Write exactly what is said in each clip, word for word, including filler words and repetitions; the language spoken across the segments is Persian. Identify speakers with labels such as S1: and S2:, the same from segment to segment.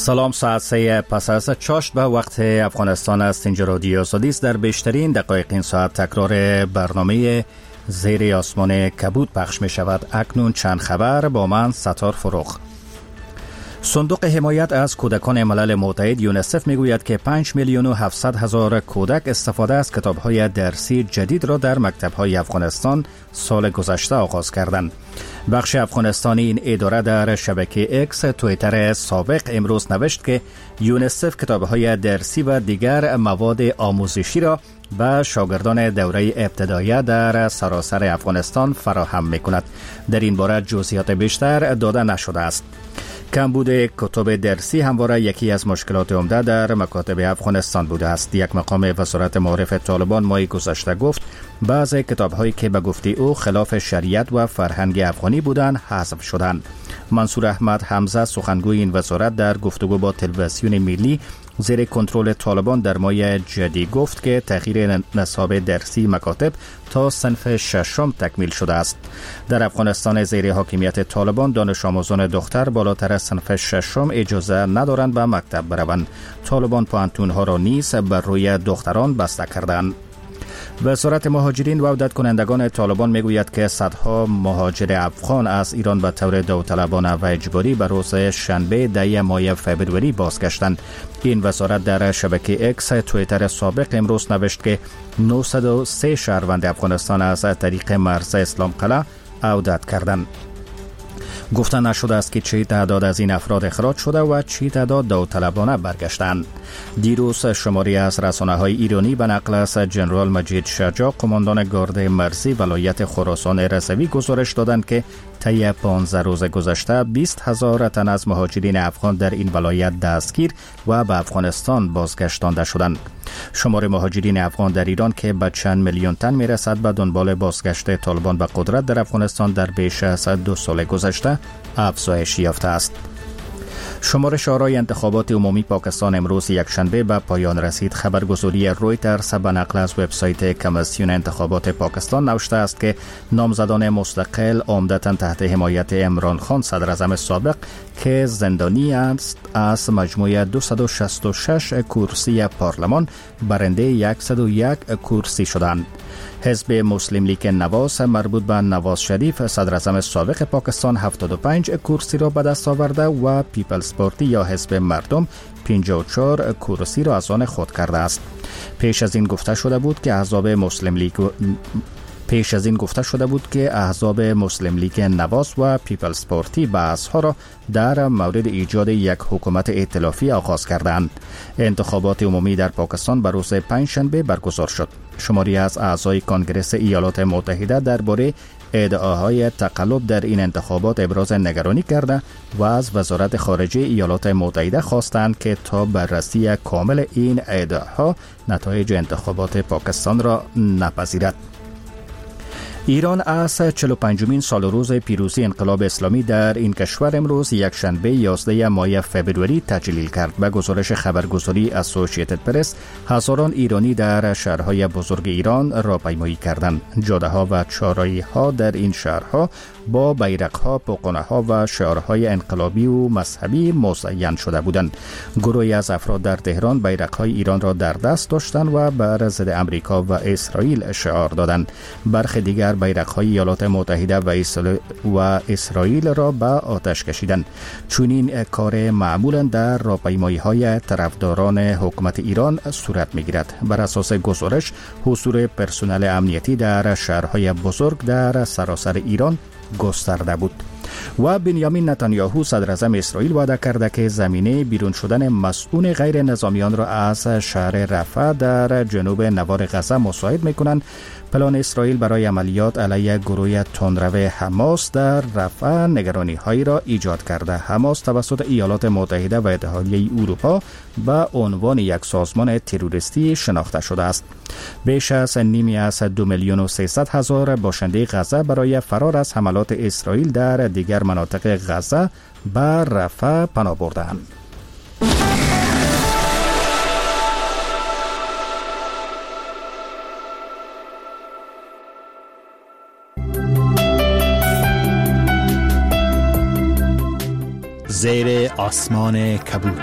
S1: سلام، ساعت سه پس از چاشت به وقت افغانستان است. اینجا رادیو آزادی است. در بیشترین دقایق این ساعت تکرار برنامه زیر آسمان کبود پخش می شود. اکنون چند خبر با من ستار فروغ. صندوق حمایت از کودکان ملل متحد یونیسف می گوید که پنج میلیون و هفتصد هزار کودک استفاده از کتاب‌های درسی جدید را در مکتب‌های افغانستان سال گذشته آغاز کردند. بخش افغانستانی این اداره در شبکه اکس توییتر سابق امروز نوشت که یونیسف کتاب‌های درسی و دیگر مواد آموزشی را به شاگردان دوره ابتدایی در سراسر افغانستان فراهم می‌کند. در این باره جزئیات بیشتر داده نشده است. کمبود کتب درسی همواره یکی از مشکلات عمده در مکاتب افغانستان بوده است. یک مقام وزارت معارف طالبان ماه گذشته گفت بعضی کتاب‌هایی که به گفته او خلاف شریعت و فرهنگ افغانی بودند حذف شدند. منصور احمد حمزه سخنگوی این وزارت در گفتگو با تلویزیون ملی زیر کنترل طالبان در ماه جدی گفت که تغییر نصاب درسی مکاتب تا صنف ششم تکمیل شده است. در افغانستان زیر حاکمیت طالبان دانش آموزان دختر بالاتر از صنف ششم اجازه ندارند به مکتب بروند. طالبان پانتونها را نیز بر روی دختران بسته کردند. وزارت مهاجرین و عودت کنندگان طالبان میگوید که صدها مهاجر افغان از ایران به طور داوطلبانه و اجباری به روز شنبه ده ماه فبروری بازگشتند. این وزارت در شبکه اکس توییتر سابق امروز نوشت که نهصد و سه شهروند افغانستان از طریق مرز اسلام قلعه عودت کردند. گفته نشده است که چه تعداد از این افراد اخراج شده و چه تعداد داوطلبانه برگشتند. دیروز شماری از رسانه‌های ایرانی به نقل از جنرال مجید شجاع قماندان گارد مرزی ولایت خراسان رضوی گزارش دادند که طی پانزده روز گذشته بیست هزار تن از مهاجرین افغان در این ولایت دستگیر و به افغانستان بازگشتانده شدند. شمار مهاجرین افغان در ایران که به چند میلیون تن میرسد به دنبال بازگشت طالبان به قدرت در افغانستان در بیش از دو سال گذشته افزایش یافته است. شمارش آرای انتخابات عمومی پاکستان امروز یکشنبه به پایان رسید. خبرگزاری رویترز به نقل از وبسایت کمیسیون انتخابات پاکستان نوشته است که نامزدان مستقل عمدتاً تحت حمایت عمران خان صدر اعظم سابق که زندانی است از مجموع دویست و شصت و شش کرسی پارلمان برنده صد و یک کرسی شدند. حزب مسلم لیگ نواز مربوط به نواز شریف صدر اعظم سابق پاکستان هفتاد و پنج کرسی را به دست آورده و پیپلز پارتی یا حزب مردم پنجاه و چهار کرسی را از آن خود کرده است. پیش از این گفته شده بود که احزاب مسلم لیگ پیش از این گفته شده بود که احزاب مسلم لیگ نواز و پیپلز پارتی بحث‌ها را در مورد ایجاد یک حکومت ائتلافی آغاز کردند. انتخابات عمومی در پاکستان بر روز پنجشنبه برگزار شد. شماری از اعضای کنگره ایالات متحده درباره ادعاهای تقلب در این انتخابات ابراز نگرانی کرده و از وزارت خارجه ایالات متحده خواستند که تا بررسی کامل این ادعاها نتایج انتخابات پاکستان را نپذیرد. ایران از چهل و پنجمین سال روز پیروزی انقلاب اسلامی در این کشور امروز یکشنبه یازده ماه فبروری تجلیل کرد. به گزارش خبرگزاری اسوسییتد پرس هزاران ایرانی در شهرهای بزرگ ایران راهپیمایی کردند. جاده‌ها و چهارراهی‌ها در این شهرها با بیرق‌ها، پوقونه‌ها و شعارهای انقلابی و مذهبی مزین شده بودند. گروهی از افراد در تهران بیرق‌های ایران را در دست داشتند و بر ضد امریکا و اسرائیل شعار دادند. برخی دیگر بیرق‌های ایالات متحده و, اسل... و اسرائیل را به آتش کشیدند. چنین کار معمولا در راهپیمایی‌های طرفداران حکومت ایران صورت می‌گیرد. بر اساس گزارش حضور پرسنل امنیتی در شهرهای بزرگ در سراسر ایران گسترده بود. و بنیامین نتانیاهو صدر اعظم اسرائیل وعده کرده که زمینه بیرون شدن مسئول غیر نظامیان را از شهر رفح در جنوب نوار غزه مساعد می‌کنند. پلان اسرائیل برای عملیات علیه گروه تندرو حماس در رفح نگرانی‌هایی را ایجاد کرده. حماس توسط ایالات متحده و اتحادیه اروپا به عنوان یک سازمان تروریستی شناخته شده است. بیش از نیمی از دو میلیون و سیصد هزار باشنده غزه برای فرار از حملات اسرائیل در دیگر مناطق غزه به رفح پناه بردند. زیر آسمان کبود.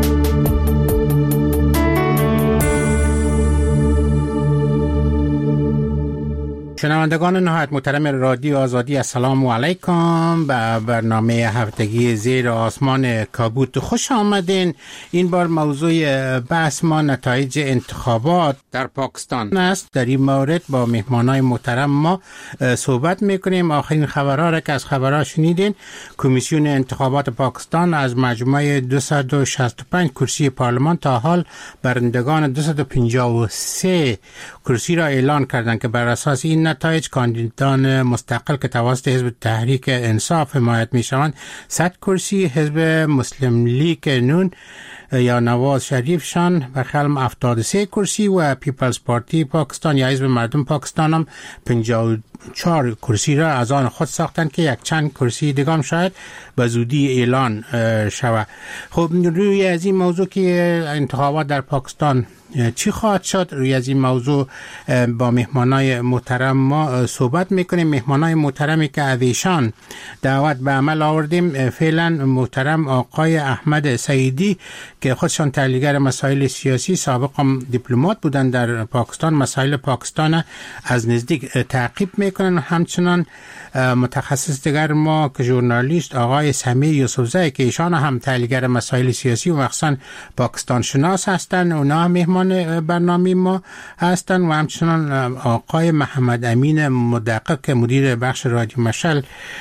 S1: شنوندگان نهایت محترم رادیو آزادی، السلام علیکم. به برنامه هفتگی زیر آسمان کبود خوش آمدین. این بار موضوع بحث ما نتایج انتخابات در پاکستان است. در این مورد با مهمانای محترم ما صحبت میکنیم. آخرین خبرها را که از خبرها شنیدین، کمیسیون انتخابات پاکستان از مجموعه دویست و شصت و پنج کرسی پارلمان تا حال برندگان دویست و پنجاه و سه کرسی را اعلان کردند که بر اساس این نتایج کاندیدان مستقل که توسط حزب تحریک انصاف حمایت می شوند صد کرسی، حزب مسلم لیگ نون یا نواز شریفشان برخلاف هفتاد و سه کرسی و پیپلز پارتی پاکستان یا حزب مردم پاکستان هم پنجاه و چهار کرسی را از آن خود ساختند که یک چند کرسی دیگه شاید به زودی اعلان شود. خب روی از این موضوع که انتخابات در پاکستان چی خواهد شد، روی از این موضوع با مهمانای محترم ما صحبت میکنیم. مهمانای محترمی که از ایشان دعوت به عمل آوردیم فعلا محترم آقای احمد سعیدی که خودشان تحلیلگر مسائل سیاسی، سابق هم دیپلمات بودن در پاکستان، مسائل پاکستان از نزدیک تعقیب میکنن. همچنان متخصص دیگر ما که ژورنالیست آقای سمیع یوسفزئی که ایشان هم تحلیلگر مسائل سیاسی و مخصوصا پاکستان شناس هستند، اونا مهمان برنامه ما هستند. و همچنان آقای محمد امین مدقق که مدیر بخش رادیو مشعل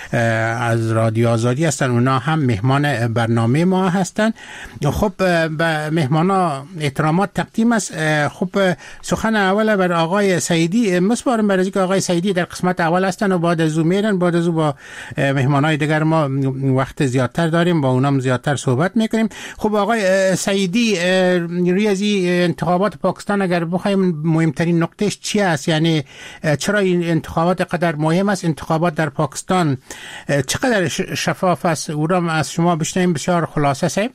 S1: از رادیو آزادی هستند، اونا هم مهمان برنامه ما هستند. خب به مهمانا احترامات تقدیم است. خب سخن اول بر آقای سعیدی مسپارم، برای اینکه آقای سعیدی در قسمت اول هستن و بعد از میرن، بعد از با مهمانای دیگر ما وقت زیادتر داریم، با اونام زیادتر صحبت میکنیم. خب آقای سعیدی، روی از انتخابات پاکستان اگر بخوایم مهمترین نقطهش چی است؟ یعنی چرا این انتخابات قدر مهم است؟ انتخابات در پاکستان چقدر شفاف است؟ او را از شما بشنویم. بسیار خلاصه سه.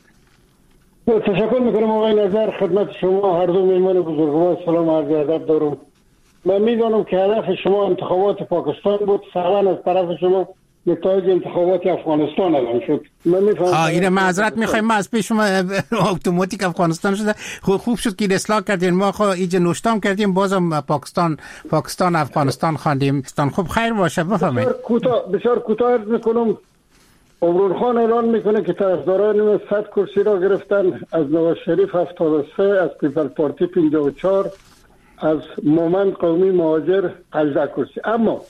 S2: تشکر میکنم آقای نظر، خدمت شما هر دو مهمان بزرگوار سلام و عرض ادب دارم. من میدانم که هدف شما انتخابات پاکستان بود، فعلا از طرف شما نتایج انتخابات افغانستان اعلام شد. من میفهمم. آ
S1: اینه معذرت میخوایم، ما از پیش شما اتوماتیک افغانستان شده. خوب خوب شد که اصلاح کردین. ما خو ایج نوشتام کردیم، بازم پاکستان پاکستان افغانستان خواندیم. خب خیر باشه، بفرمایید.
S2: بسیار کوتاه بسیار کوتاه عرض میکنم. عمران خان اعلان میکنه که طرفداران صد کرسی را گرفتن، از نواز شریف هفتاد و سه، از پیپل پارتی پنجاه و چهار، از مومند قومی مهاجر هجده کرسی. اما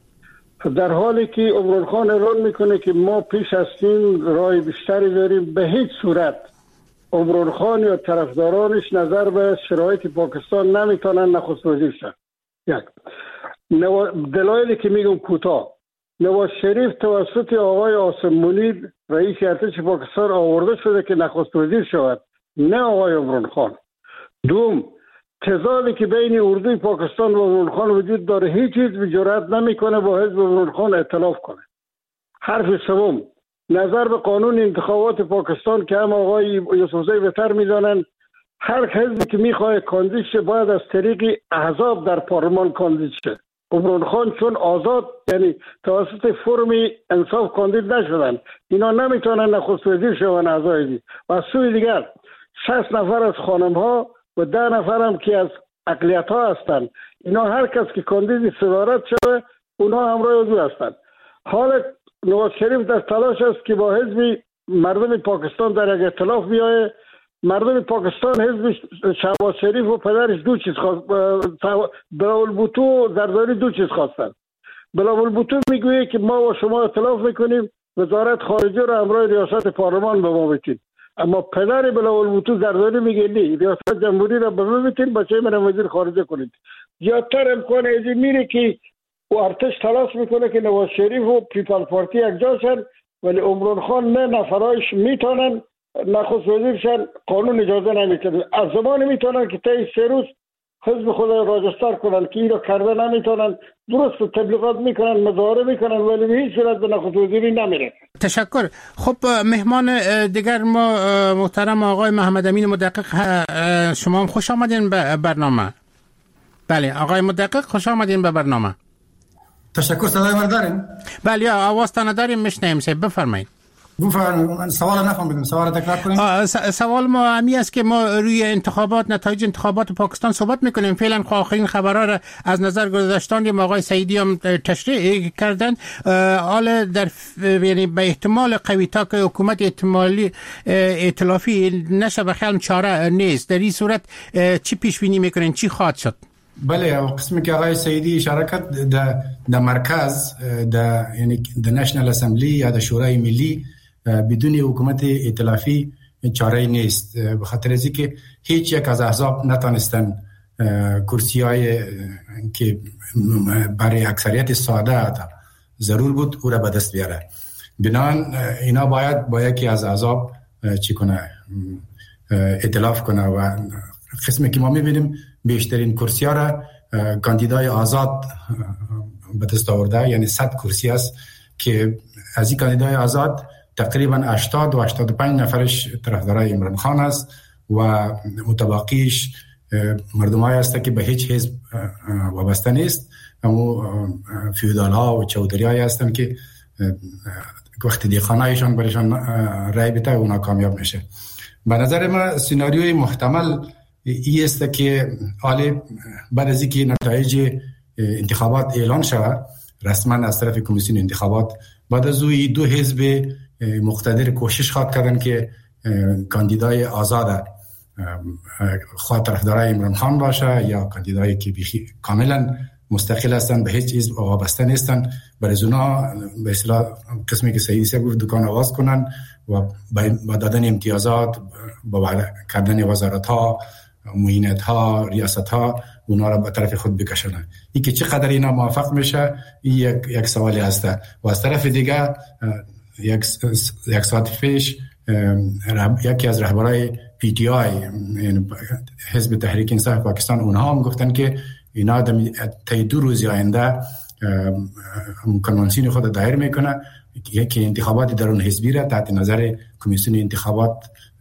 S2: در حالی که عمران خان اعلان میکنه که ما پیش هستیم، رای بیشتری داریم، به هیچ صورت عمران خان یا طرفدارانش نظر به شرایط پاکستان نمیتونن نخست وزیر شن. یک دلایلی که میگم کوتاه، نواز شریف توسط آقای عاصم منیر رئیس ارتش پاکستان آورده شده که نخست وزیر شود، نه آقای عمران خان. دوم، تضادی که بین اردوی پاکستان و عمران خان وجود داره، هیچ چیز جرأت نمیکنه با حزب عمران خان ائتلاف کنه. حرف سوم، نظر به قانون انتخابات پاکستان که هم آقای یوسفزئی بهتر میدانند، هر حزبی که میخواد کاندید شه باید از طریق احزاب در پارلمان کاندید شه. عمران خان چون آزاد یعنی توسط فرم انصاف کاندید نشدن، اینا نمیتونن نخست وزیر شون اعضای دی. و از سوی دیگر شصت نفر از خانم ها و ده نفر هم که از اقلیت ها هستند، اینا هر کس که کاندید صدارت شده اونا همراه او هستند. حال نواز شریف در تلاش است که با حزب مردم پاکستان در یک ائتلاف بیایه. مردم پاکستان حزب شهباز شریف و پدرش دو چیز خواست، بلاول بوتو و زرداری دو چیز خواستن. بلاول بوتو میگویه که ما و شما ائتلاف میکنیم، وزارت خارجه را همراه ریاست پارلمان به ما بدید. اما پدر بلاول بوتو زرداری میگه نه، ریاست جمهوری را به ما بدید، بچه من وزیر خارجه کنید. زیادتر امکان ازی میره که و ارتش تلاش میکنه که نواز شریف و پیپل پارتی یک جا شن، ولی عمران خان نه نفرایش میتونن نخست وزیرشن، قانون اجازه نمیتونه. از زمان میتونن که طی سه روز حزب خود راجستر کنن که این را کرده نمیتونن. درست تبلیغات میکنن، مظاهره میکنن، ولی به هیچ صورت به نخست وزیری نمیره.
S1: تشکر. خب مهمان دیگر ما محترم آقای محمد امین مدقق، شما هم خوش آمدین به برنامه. بله آقای مدقق، خوش آمدین به برنامه.
S3: تشکر. صدای من دارین؟
S1: بله آواز تان داریم، میشنیم. سه بفرمایید.
S3: من سوال نفهمیدم، سوال تکرار کنیم.
S4: سوال ما همی است که ما روی انتخابات، نتایج انتخابات پاکستان صحبت میکنیم. فعلا آخرین خبرها را از نظر گذاشتن آقای سعیدی هم تشریح کردن. حالا در یعنی به احتمال قوی تا که حکومت احتمالی ائتلافی نشه به خیال چاره نیست، در این صورت چی پیش بینی میکنین، چی خواهد شد؟
S3: بله، قسمی که آقای سعیدی اشاره کرد در در مرکز در یعنی در نشنال اسمبلی یا در شورای ملی بدون حکومت ائتلافی چاره نیست، به خاطر از اینکه هیچ یک از احزاب نتونستن کرسی‌های که برای اکثریت ساده ضرور بود او را به دست بیاره. بنان اینا باید با یکی از احزاب چی کنه، ائتلاف کنه و قسمی که ما میبینیم بیشترین کرسی ها را کاندیدای آزاد به دست آورده، یعنی صد کرسی است که از این کاندیدای آزاد تقریبا هشتاد و هشتاد و پنج نفرش طرفدارای عمران خان است و متباقیش مردمایی است که به هیچ حزب وابسته نیست، اما فیودال ها و چودری هایی هستند که وقتی دیخانهایشان برایشان رای بده اونا کامیاب میشه. به نظر من سیناریوی محتمل این است که حالا بعد از اینکه نتایج انتخابات اعلان شود رسما از طرف کمیسیون انتخابات، بعد از او دو حزب مقتدر کوشش خواد کردن که کاندیدای آزاد خواهد طرفدارای عمران خان باشه یا کاندیدایی که بیخی کاملا مستقل هستن، به هیچ حزب وابسته نیستن، برای اونا به اصطلاح قسمی که سعیدی صاحب گفت دکان آواز کنن و با دادن امتیازات، با کردن وزارت ها، معینت ها، ریاست ها اونا را به طرف خود بکشونن. این که چقدر اینا موافق میشه یک یک سوالی هسته. و از طرف دیگه یک یک ساعت پیش یکی از رهبرای پی تی آی یعنی حزب تحریک انصاف پاکستان اونها هم گفتن که اینا تا دو روز آینده کنوانسیون خود دایر میکنه که انتخابات درون حزبی را تحت نظر کمیسیون انتخابات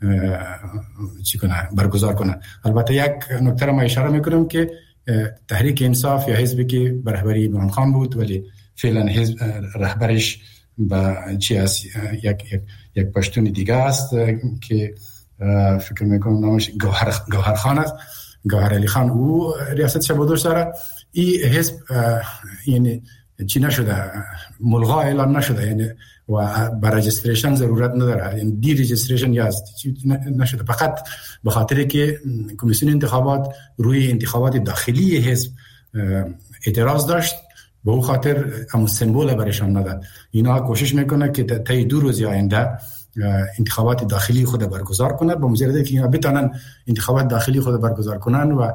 S3: چی کنه برگزار کنه. البته یک نکته را ما اشاره میکنم که تحریک انصاف یا حزبی که به رهبری عمران خان بود ولی فعلا حزب رهبرش با چی است یک یک یک پشتون دیگه است که فکر میکنم نامش گوهر گوهر خان است، گوهر علی خان، او ریاستش به دوش داره. این حزب یعنی چی نشده، ملغا اعلان نشده، یعنی و برای رجستریشن ضرورت نداره، یعنی دی رجستریشن یا نشده، فقط به خاطر که کمیسیون انتخابات روی انتخابات داخلی حزب اعتراض داشت به اون خاطر همون سمبول برایشان نداد. اینا کوشش میکنه که تا دو روز آینده انتخابات داخلی خود برگزار کنند، با مجرد که اینا بتونن انتخابات داخلی خود برگزار کنن و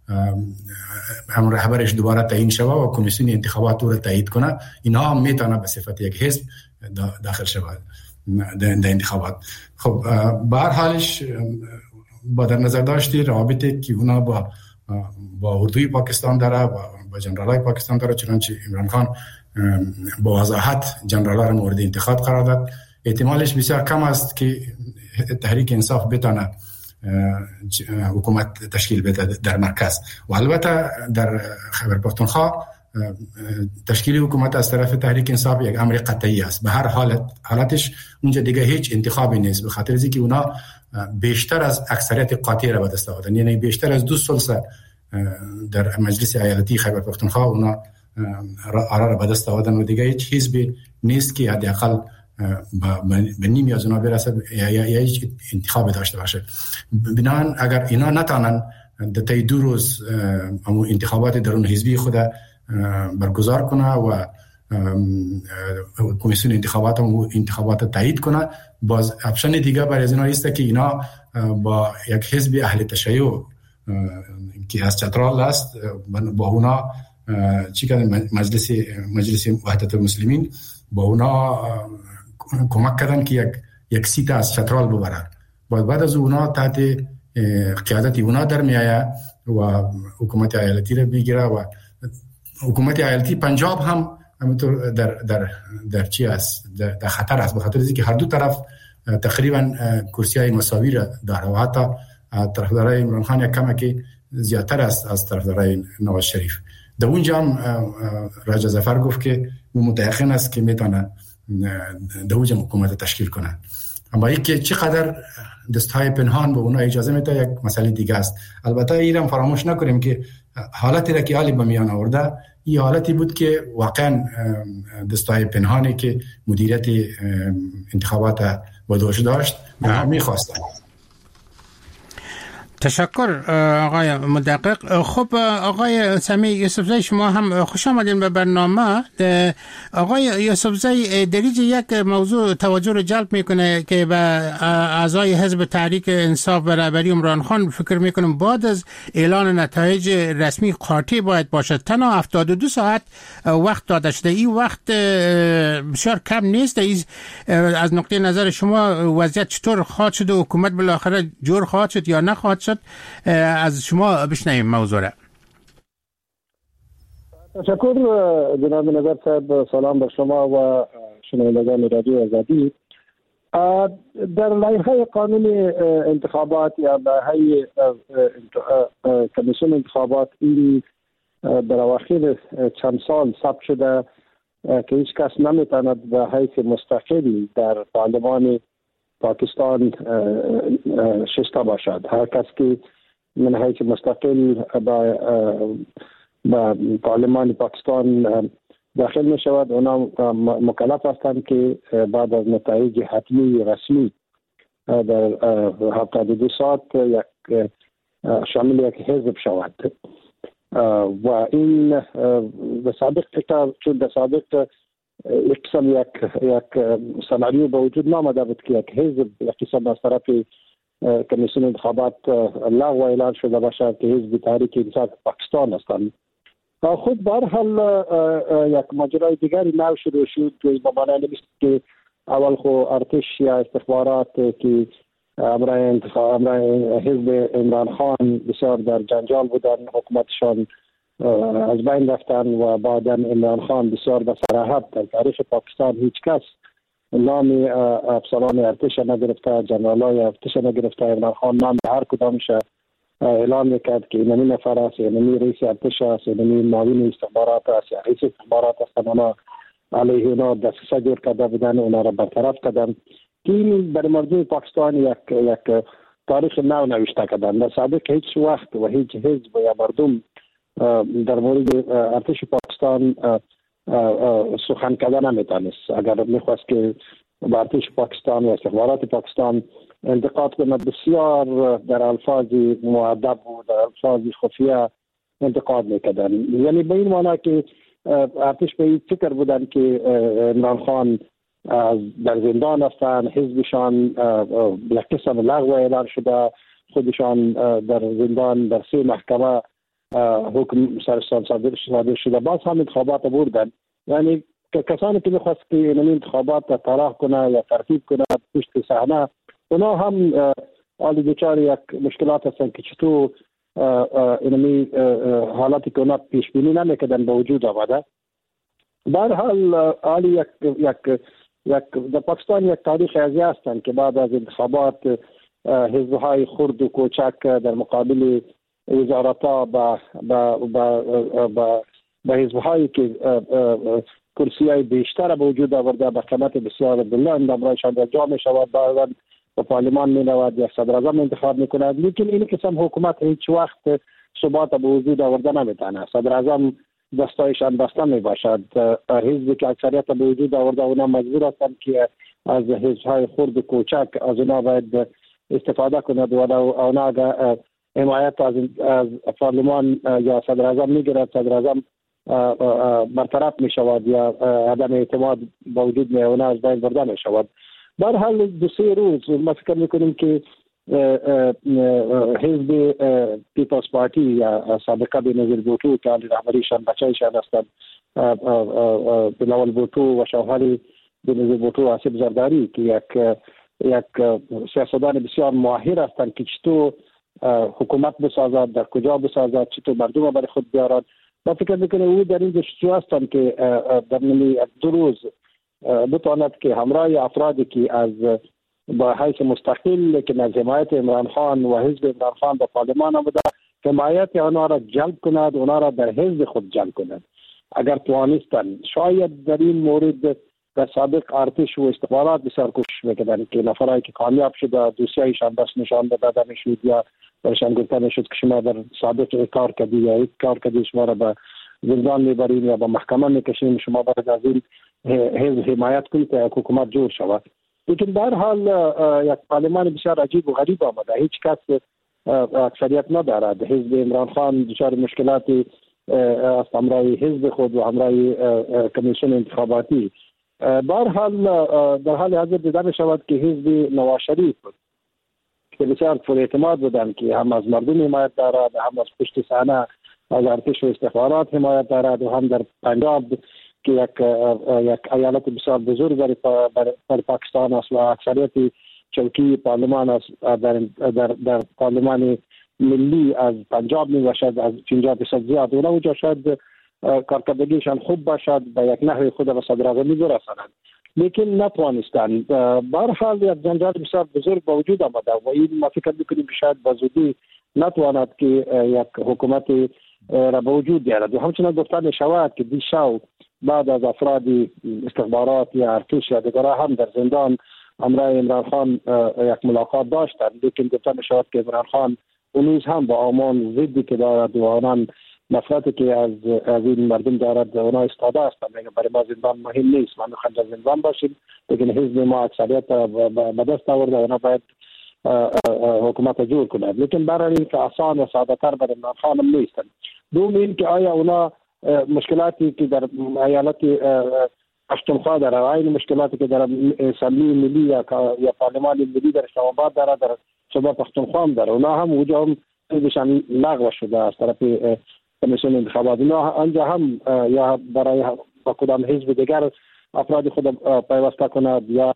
S3: همون رهبرش دوباره تعیین شود و کمیسیون انتخابات رو تایید کنه، اینا هم میتونه به صفت یک حزب داخل شود در انتخابات. خب به هر حالش با در نظر داشتی رابطه که اونا با با اردوی پاکستان داره و با جنرالای پاکستان داره، چنانچه عمران خان با وضاحت جنرالای رو مورد انتخاب قرار داد، احتمالش بسیار کم است که تحریک انصاف بتونه حکومت تشکیل بده در مرکز. و البته در خیبر پختونخوا تشکیل حکومت از طرف تحریک انصاف یک امر قطعی است. به هر حالت حالتش اونجا دیگه هیچ انتخابی نیست، به خاطر اینکه اونا بیشتر از اکثریت قاطع را به دست آوردن، یعنی بیشتر از دو سلسه در مجلس ایالتی خیبر پختونخوا اونا آرا را به دست آوردن و دیگه هیچ حزبی نیست که حداقل به نیمی از اونا برسه یا یا هیچ انتخاب داشته باشه. بنابراین اگر اینا نتونن در طی دو روز همون انتخابات درون حزبی خود برگزار کنه و کمیسیون انتخابات هم انتخابات تایید کنه، باز اپشن دیگه برای از اینا است که اینا با یک حزب اهل تشیع که از چترال است با اونا چی کردن، مجلس مجلس وحدت المسلمین با اونا کمک کردن که یک یک سیت از چترال ببرن. بعد از اونا تحت قیادت اونا در میآید و حکومت ایالتی را بگیره و حکومت ایالتی پنجاب هم همینطور در در در چی است، در, در خطر است، به خاطر اینکه هر دو طرف تقریبا کرسی‌های مساوی را داره و حتی طرفدارای عمران خان یک کمی که زیادتر است از طرفدارای نواز شریف. در اونجا هم راجا ظفر گفت که او متأخر است که میتونه دوج حکومت تشکیل کنند. اما اینکه چقدر دستهای پنهان به اونا اجازه میده یک مسئله دیگه است. البته ایران فراموش نکنیم که حالتی را که علی به میان آورده این حالتی بود که واقعا دستهای پنهانی که مدیریت انتخابات بدوش داشت به میخواستن.
S4: تشکر آقای مدقق. خب آقای سمیع یوسفزی، شما هم خوش آمدین به برنامه. آقای یوسفزی، دریج یک موضوع توجه رو جلب میکنه که به اعضای حزب تحریک انصاف و رهبری عمران خان فکر میکنم بعد از اعلان نتایج رسمی قاطع باید باشد. تنها هفتاد و دو ساعت وقت داده شده. این وقت بسیار کم نیست. از نقطه نظر شما وضعیت چطور خواهد شد و حکومت بالاخره جور خواهد شد یا نخواهد شد؟ از شما بشنویم موضوع را.
S2: تشکر جناب نظر صاحب. سلام بر شما و شنوندگان رادیو آزادی. در لایحه قانون انتخابات یا لایحه کمیسیون انتخابات این در اواخر چند سال ثبت شده که هیچ کس نمیتواند به حیث مستقل در پارلمان پاکستان شسته باشد. هر کس که من حیث مستقل با با پارلمان پاکستان داخل می شود اونا مکلف هستند که بعد از نتایج حتمی رسمی در هفتاد و دو ساعت یک شامل یک حزب شود و این به سابق چون به سابق یک قسم یک یک سناریو به وجود نامده بود که یک حزب یک قسم از طرف کمیسیون انتخابات لغو اعلان شده باشد که حزب تحریک انصاف پاکستان هستند. خود به هر حال یک ماجرای دیگری نو شروع شد که به معنی نیست که اول خو ارتش یا استخبارات که امرای انتخاب امرای حزب عمران خان بسیار در جنجال بودن، حکومتشان از بین رفتن و بعدا عمران خان بسیار به صراحت در تاریخ پاکستان هیچ کس نام افسران ارتش نگرفته، جنرالای ارتش نگرفته. عمران خان نام هر کدامش اعلام میکرد که اینمی نفر است، اینمی رئیس ارتش است، اینمی معاون استخبارات است، رئیس استخبارات است. اونا علیه اونا دستگاه جور کرده بودن، اونا را برطرف کردن که این برای مردم پاکستان یک یک تاریخ نو نوشته کردن. در سابق هیچ وقت و هیچ حزب یا مردم در مورد ارتش پاکستان سخن کردن نمیتونست. اگر میخواست که با ارتش پاکستان و استخبارات پاکستان انتقاد کند بسیار در الفاظ مؤدب و در الفاظ خفیه انتقاد میکردن. یعنی به این معنی که ارتش به این فکر بودن که عمران خان در زندان هستند، حزبشان یک قسم لغو اعلان شده، خودشان در زندان در سه محکمه حکم سرسان صادر شده، باز هم انتخابات بردن. یعنی کسانی که میخواست که این انتخابات طرح کنه یا ترتیب کنه پشت صحنه، اونا هم حالی دچار یک مشکلات هستن که چطور اینمی حالاتی که اونا پیش بینی نمیکردن با وجود آمده. به هر حال حالی یک یک یک در پاکستان یک تاریخ ازی هستند که بعد از انتخابات حزب‌های خرد و کوچک در مقابل وزارت‌ها با با با با حزب‌هایی که کرسی‌های بیشتر به وجود آورده به قیمت بسیار بلند امرایشان در جا می‌شود، بعداً به پارلمان می‌رود، یک صدراعظم انتخاب می‌کند. لیکن این قسم حکومت هیچ وقت ثبات به وجود آورده نمی‌تواند. صدراعظم دستایشان بسته میباشد. حزبی که اکثریت به وجود آورده اونا مجبور هستند که از حزب‌های خرد و کوچک از اونا باید استفاده کند و اونا اگر حمایت از از پارلمان یا صدراعظم میگیرد، صدراعظم برطرف میشود یا عدم اعتماد با وجود می اونا از بین برده میشود. به هر حال دو سه روز ما فکر میکنیم که حزب پیپلز پارتی یا سابقه بنظیر بوتو که علی رهبریشان بچه‌ایشان هستند، بلاول بوتو و شوهر بنظیر بوتو آصف زرداری که یک یک سیاستدان بسیار ماهر هستند که چطور حکومت بسازد، در کجا بسازد، چطور مردم برای خود بیارد. ما فکر میکنه او در این جستجو هستند که در نمی دو روز بتواند که همراه افرادی که از با حیث مستقل که از حمایت عمران خان و حزب عمران خان به پارلمان آمده، حمایت آنها را جلب کند، آنها را در حزب خود جلب کند. اگر توانستند شاید در این مورد
S5: در سابق ارتش و استخبارات بسیار کوشش میکردن که نفرایی که کامیاب شده دوسیایشان دست نشان داده میشد یا برشان گفته میشد که شما در سابق کار کردی یا یک کار کردی، شما را به زندان میبریم یا به محکمه میکشیم، شما باید از این حزب حمایت کنید تا حکومت جور شود. لیکن در حال یک پارلمان بسیار عجیب و غریب آمده، هیچ کس اکثریت ندارد. حزب عمران خان دچار مشکلاتی است همراه حزب خود و همراه کمیسیون انتخاباتی. در حال در حال حاضر دیده می شود که حزب نواز شریف که بسیار پر اعتماد بودن که هم از مردم حمایت دارد، هم از پشت صحنه از ارتش و استخبارات حمایت دارد و هم در پنجاب که یک یک ایالت بسیار بزرگ در در پاکستان است و اکثریت چوکی پارلمان است در در در پارلمان ملی از پنجاب می باشد، از پنجاه درصد زیاد. اونا اونجا شاید کارکردگیشان خوب باشد، به یک نحوی خود به صدراعظمی برسانند، لیکن نتوانستند. به هر حال یک جنجال بسیار بزرگ با وجود آمده و این ما فکر می‌کنیم که شاید به زودی نتواند که یک حکومت را به وجود بیارد. و همچنین گفته می‌شود که دیشب بعد از افراد استخبارات یا ارتش یا دیگرها هم در زندان همراه عمران خان یک ملاقات داشتند، لیکن گفته می‌شود که عمران خان اونیز هم با آمان ضدی که دارد و آنان نفرتی که از از این مردم دارد اونا استاده هستند. برای ما زندان مهم نیست، ما میخوایم در زندان باشیم، لیکن حزب ما اکثریت به دست آورده اونا باید حکومت جور کنند. لیکن برای این که آسان و ساده تر برای عمران خان هم نیستند. دوم این که آیا اونا مشکلاتی که در ایالت پختونخوا داره، این مشکلاتی که در اسمبلی ملی یا یا پارلمان ملی در اسلام آباد داره، در صوبه پختونخوا هم داره، اونا هم اونجا هم حزبشان لغو شده از طرف کمیسیون انتخابات. اونا آنجا هم یا برای با کدام حزب دیگر افراد خود پیوسته کند یا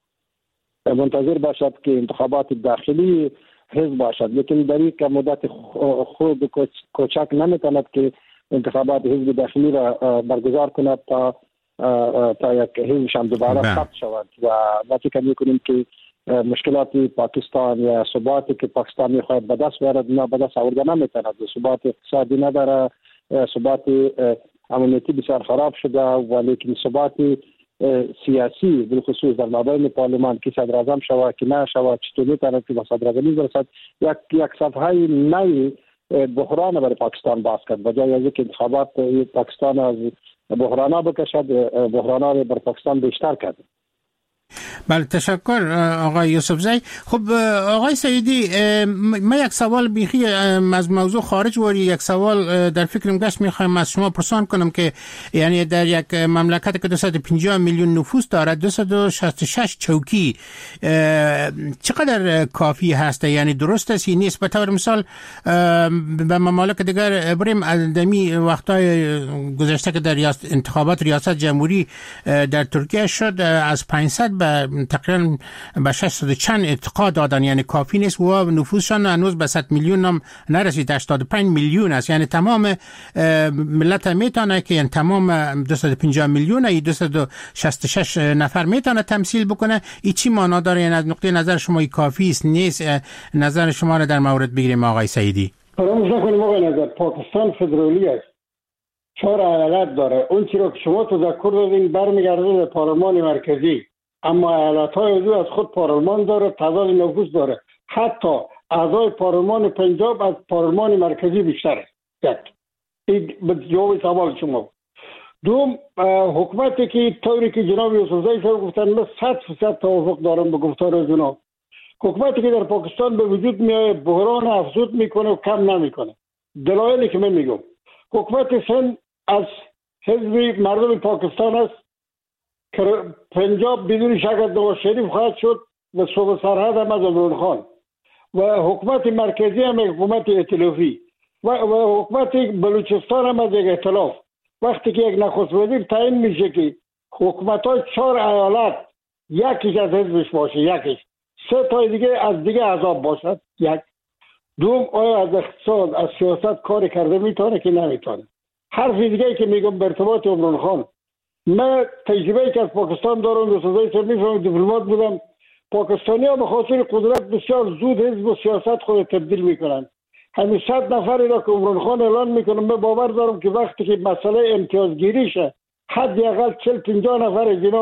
S5: منتظر باشد که انتخابات داخلی حزب باشد، لیکن در یک مدت خود کوچک نمیتواند که انتخابات حزب داخلی را برگزار کند تا تا یک حزبشان دوباره ثبت شود. و ما فکر می‌کنیم که مشکلات پاکستان یا ثباتی که پاکستان می‌خواهد به دست بیارد نه به دست آورده نمی‌تواند. ثبات اقتصادی نداره، ثبات امنیتی بسیار خراب شده، ولیکن ثبات سیاسی بالخصوص در مابین پارلمان که صدر اعظم شود که نه شود چطور می‌تواند که به صدر اعظمی برسد، یک یک صفحه نئی بحران برای پاکستان باز کرد. بجای از اینکه انتخابات پاکستان از بحران بکشد، بحران بر پاکستان بیشتر کرد.
S4: بله تشکر آقای یوسفزی. خب آقای سیدی، من یک سوال بیخی از موضوع خارج وری یک سوال در فکرم گشت میخوایم از شما پرسان کنم که یعنی در یک مملکت که دویست و پنجاه میلیون نفوس دارد دویست و شصت و شش چوکی چقدر کافی هست؟ یعنی درست است یا نیست؟ به طور مثال به ممالک دیگر بریم دمی وقتای گذشته که در انتخابات ریاست جمهوری در ترکیه شد از پانصد به تقریبا به شصت چند اعتقاد دادن، یعنی کافی نیست و نفوسشان هنوز به صد میلیون هم نرسید، هشتاد و پنج میلیون است. یعنی تمام ملت میتونه که یعنی تمام دویست و پنجاه میلیون یا دویست و شصت و شش نفر میتونه تمثیل بکنه. این چی معنا داره؟ یعنی از نقطه نظر شما کافی است نیست؟ نظر شما را در مورد بگیریم آقای سعیدی.
S2: فراموش نکنیم آقای نظر پاکستان فدرالی است، چهار ایالت داره. اون چیزی که شما تذکر دادین برمیگرده به پارلمان مرکزی، اما ایالت‌های عضو از خود پارلمان داره، تعداد نفوس داره. حتی اعضای پارلمان پنجاب از پارلمان مرکزی بیشتره. یک این به جواب سوال شما. دوم، حکومتی که طوری که جناب یوسفزی صاحب گفتن من صد درصد توافق دارم با گفتار از اونا. حکومتی که در پاکستان به وجود میاد بحران افزود میکنه و کم نمیکنه. دلایلی که من میگم، حکومت سند از حزب مردم پاکستان است که پنجاب بدون شک از نواز شریف خواهد شد و صوبه سرحد هم از عمران خان و حکومت مرکزی هم حکومت ائتلافی و, و حکومت بلوچستان هم از یک ائتلاف. وقتی که یک نخست وزیر تعیین میشه که حکومت های چهار ایالت یکیش از حزبش باشه، یکیش سه تا دیگه از دیگه احزاب باشد. یک دوم، آیا از اقتصاد از سیاست کاری کرده میتونه که نمیتونه. حرف دیگه که میگم به ارتباط عمران خان، من تجربه‌ای که از پاکستان دارم، دوستای سر میفهمم، دیپلمات بودم. پاکستانی‌ها به خاطر قدرت بسیار زود حزب و سیاست خود تبدیل میکنن. همین صد نفری را که عمران خان اعلان میکنه، من باور دارم که وقتی که مسئله امتیازگیری شه حداقل چهل پنجاه نفر از اینا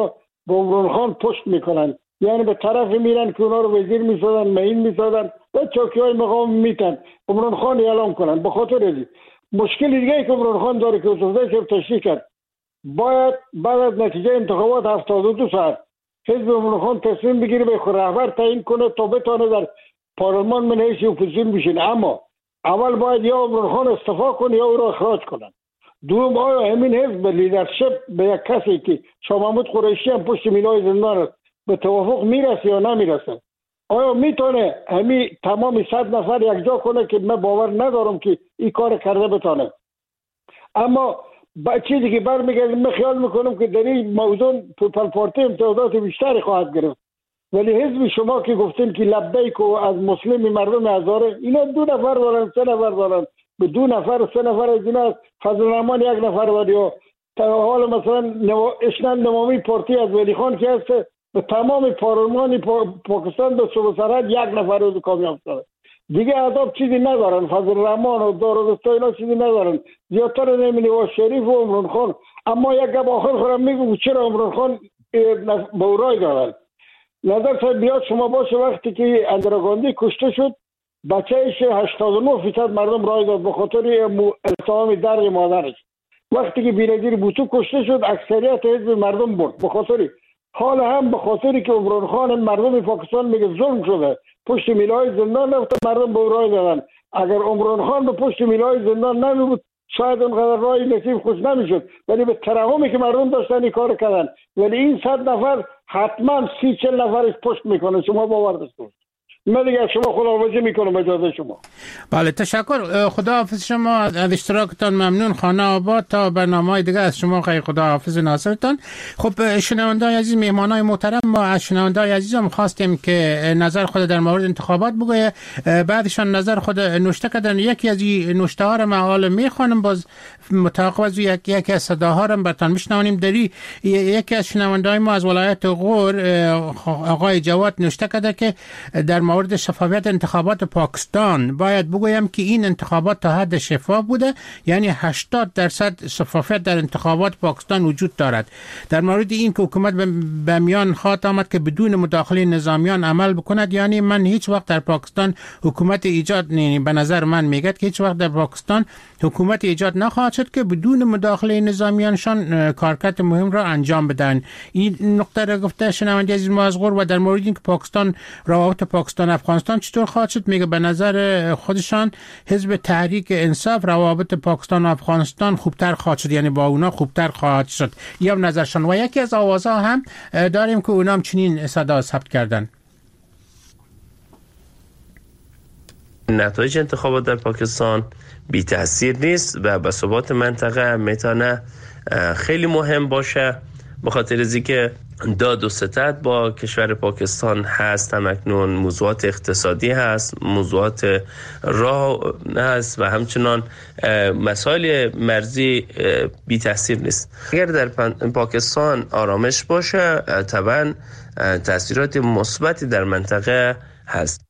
S2: به عمران خان پشت میکنن، یعنی به طرف میرن که اونا رو وزیر میسازن، معین میسازن و چوکی های مقام میتن عمران خان اعلام کنن. به خاطر ازی مشکل دیگه ای که عمران خان داره که اصوفده شب تشریح کرد، باید بعد از نتیجه انتخابات هفتاد و دو ساعت حزب عمران خان تصمیم بگیره به خود رهبر تعیین کنه تا بتونه در پارلمان من حیث اپوزیسیون بشین. اما اول باید یا عمران خان استعفا کنه یا او را اخراج کنن. دوم، آیا همین حزب به لیدرشپ به یک کسی که شاه محمود قریشی هم پشت مینای زندان است به توافق میرسه یا نمیرسه؟ آیا میتونه همین تمام صد نفر یک جا کنه که من باور ندارم که این کار کرده بتونه. اما با چیزی که برمیگردیم من خیال میکنم که در این موضوع پیپل پارتی امتیازات بیشتری خواهد گرفت، ولی حزب شما که گفتین که لبیک و از مسلم مردم هزاره، اینا دو نفر دارن سه نفر دارن، به دو نفر سه نفر از اینا فضل الرحمن یک نفر داره، یا حالا مثلا نو... اشنان نوامی پارتی از ولی خان که هست به تمام پارلمان پا... پاکستان به صوبه سرحد یک نفر رو کامیاب شده. دیگه اعداد چیزی ندارن، فضل الرحمن و دارالستا اینا چیزی ندارن، زیادتر نمی نواز شریف و عمران خان. اما یک گپ آخر خورم میگم چرا عمران خان به رای دادن. نظر صاحب بیاد شما باشه وقتی که اندراگاندی کشته شد بچه‌ش هشتاد و نه فیصد مردم رای داد به خاطر التهام درد مادرش. وقتی که بینظیر بوتو کشته شد اکثریت حزب مردم برد به خاطر حال هم به خاطری که عمران خان مردم پاکستان میگه ظلم شده پشت میلای زندان رفت مردم به رای دادن. اگر عمران خان به پشت میلای زندان نمیبود شاید اونقدر رای نصیب خوش نمیشد، ولی به ترحمی که مردم داشتن این کار کردن. ولی این صد نفر حتما سی چل نفرش پشت میکنه، شما باور داشته باشید. من دیگه شما خداحافظی میکنم، اجازه شما.
S4: بله تشکر، خداحافظ شما، از اشتراکتان ممنون. خانه آباد تا برنامه‌های دیگه از شما خیلی خداحافظ ناصرتان. خب شنونده‌های عزیز، مهمانای محترم، ما از شنونده‌های عزیزم خواستیم که نظر خود در مورد انتخابات بگویه، بعدشان نظر خود نوشته کردن. یکی از این نوشته ها رو مقاله میخوانم، باز متوقف از یک یکی از صداها رو براتون میشنویم. دری یکی از شنونده‌های ما از ولایت غور آقای جواد نوشته کرده که در مورد شفافیت انتخابات پاکستان باید بگویم که این انتخابات تا حد شفاف بوده، یعنی هشتاد درصد شفافیت در انتخابات پاکستان وجود دارد. در مورد این که حکومت به میان خواهد آمد که بدون مداخله نظامیان عمل بکند، یعنی من هیچ وقت در پاکستان حکومت ایجاد نه، به نظر من میگه که هیچ وقت در پاکستان حکومت ایجاد نخواهد شد که بدون مداخله نظامیانشان کارکرد مهم را انجام بدن. این نقطه را گفته شنونده عزیز ما از غور. و در مورد اینکه پاکستان روابط پاکستان افغانستان چطور خواهد شد، میگه به نظر خودشان حزب تحریک انصاف روابط پاکستان و افغانستان خوبتر خواهد شد، یعنی با اونا خوبتر خواهد شد. یا نظرشان. و یکی از آوازها هم داریم که اونا هم چنین صدا ثبت کردن.
S6: نتایج انتخابات در پاکستان بی تاثیر نیست و به ثبات منطقه میتونه خیلی مهم باشه، به خاطر از اینکه داد و ستد با کشور پاکستان هست، همکنون موضوعات اقتصادی هست، موضوعات راه هست و همچنان مسائل مرزی بی تاثیر نیست. اگر در پاکستان آرامش باشه طبعا تاثیرات مثبتی در منطقه هست.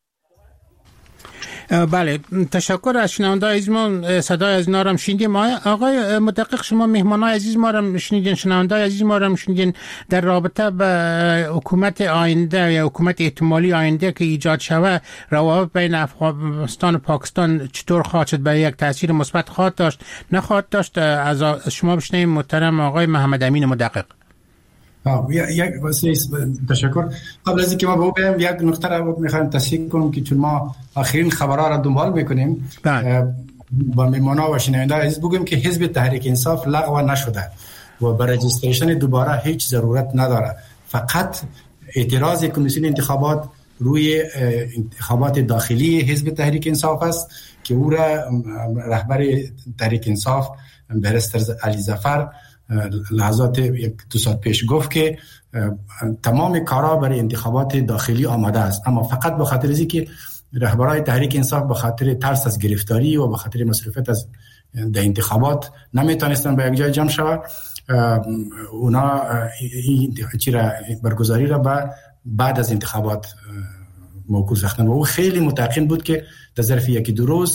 S4: بله تشکر از شنونده عزیز ما، صدای از اینا رو شنیدیم. آقای مدقق، شما مهمانای عزیز ما رو شنیدین، شنونده عزیز ما رو شنیدین در رابطه به حکومت آینده یا حکومت احتمالی آینده که ایجاد شود، روابط بین افغانستان و پاکستان چطور خواهد شد، به یک تاثیر مثبت خواهد داشت نخواهد داشت؟ از شما بشنویم محترم آقای محمد امین مدقق.
S3: یک تشکر. قبل از اینکه ما بگم یک نکته را میخوایم تصحیح کنم که چون ما آخرین خبرها را دنبال میکنیم با میمانا و شنونده عزیز بگیم که حزب تحریک انصاف لغو نشده و برای رجیستریشن دوباره هیچ ضرورت نداره. فقط اعتراض کمیسیون انتخابات روی انتخابات داخلی حزب تحریک انصاف است که او را رهبر تحریک انصاف برستر علی ظفر لحظات یک دو ساعت پیش گفت که تمام کارا برای انتخابات داخلی آماده است، اما فقط به خاطر اینکه که رهبرای تحریک انصاف به خاطر ترس از گرفتاری و به خاطر مصرفیت از در انتخابات نمیتونستن به یک جای جمع شود، اونا این چیرا برگزاری را با بعد از انتخابات موکول ساختن و او خیلی متقین بود که در ظرف یکی دو روز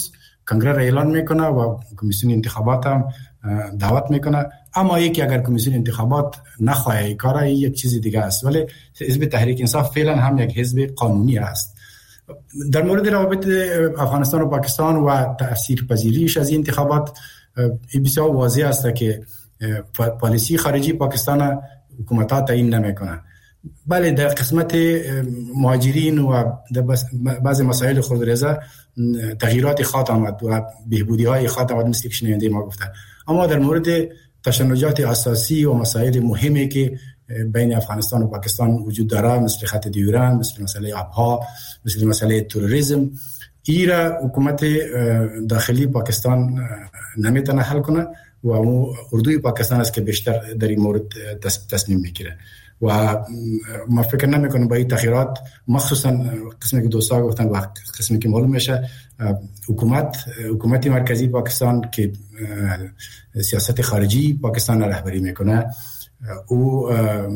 S3: کنگره را اعلان میکنه و کمیسیون انتخابات هم دعوت میکنه. اما یکی اگر کمیسیون انتخابات نخواه این کار، یک چیز دیگه است. ولی حزب تحریک انصاف فعلا هم یک حزب قانونی است. در مورد روابط افغانستان و پاکستان و تأثیر پذیریش از این انتخابات، این بسیار واضح است که پالیسی خارجی پاکستان حکومت‌ها تعیین نمیکنه. بله در قسمت مهاجرین و بعضی مسائل خودرضا تغییرات خواهد آمد و بهبودی‌های خواهد آمد مثل که شنونده ما گفته. اما در مورد تشنجات اساسی و مسائل مهمی که بین افغانستان و پاکستان وجود داره، مثل خط دیورند، مثل مسئله آبها، مثل مسئله تروریسم، ایرا حکومت داخلی پاکستان نمیتونه حل کنه و اردوی پاکستان است که بیشتر در این مورد تصمیم میگیره. و ما فکر نمی کنم با این تغییرات، مخصوصا قسمی که دوستا گفتن و قسمی که معلوم میشه، حکومت حکومت مرکزی پاکستان که سیاست خارجی پاکستان رهبری میکنه، او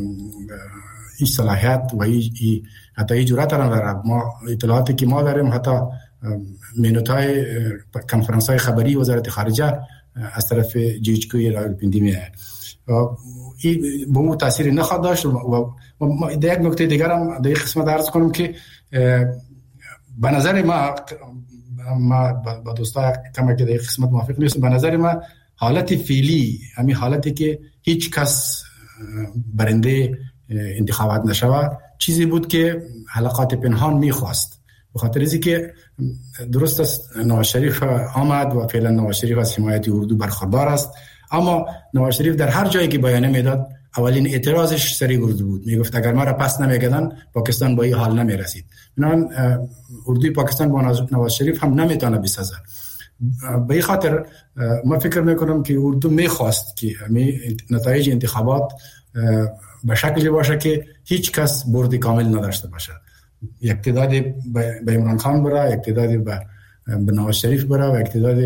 S3: این صلاحیت و این حتی این جرأت را داره. ما اطلاعاتی که ما داریم، حتی مینوت‌های کنفرانس‌های خبری وزارت خارجه از طرف جیجکوی راولپیندی میاد. این به اون تاثیر نخواهد داشت. و در یک نکته دیگر هم در این قسمت عرض کنم که به نظر ما ما با دوستا کمی که در این قسمت موافق نیستم، به نظر ما حالت فعلی، همین حالتی که هیچ کس برنده انتخابات نشوه، چیزی بود که حلقات پنهان میخواست. به خاطر اینکه که درست است نواز شریف آمد و فعلا نواز شریف از حمایت اردو برخوردار است، اما نواز شریف در هر جایی که بیانیه میداد اولین اعتراضش سری اردو بود. میگفت اگر ما را پس نمیگدن پاکستان با این حال نمیرسید. بنابراین اردوی پاکستان با نواز شریف هم نمیتونه بسازه. به این خاطر ما فکر میکنم که اردو میخواست که نتایج انتخابات به شکلی باشه که هیچ کس برد کامل نداشته باشه. یک تعداد به عمران خان بره، یک تعداد به نواز شریف بره و یک تعداد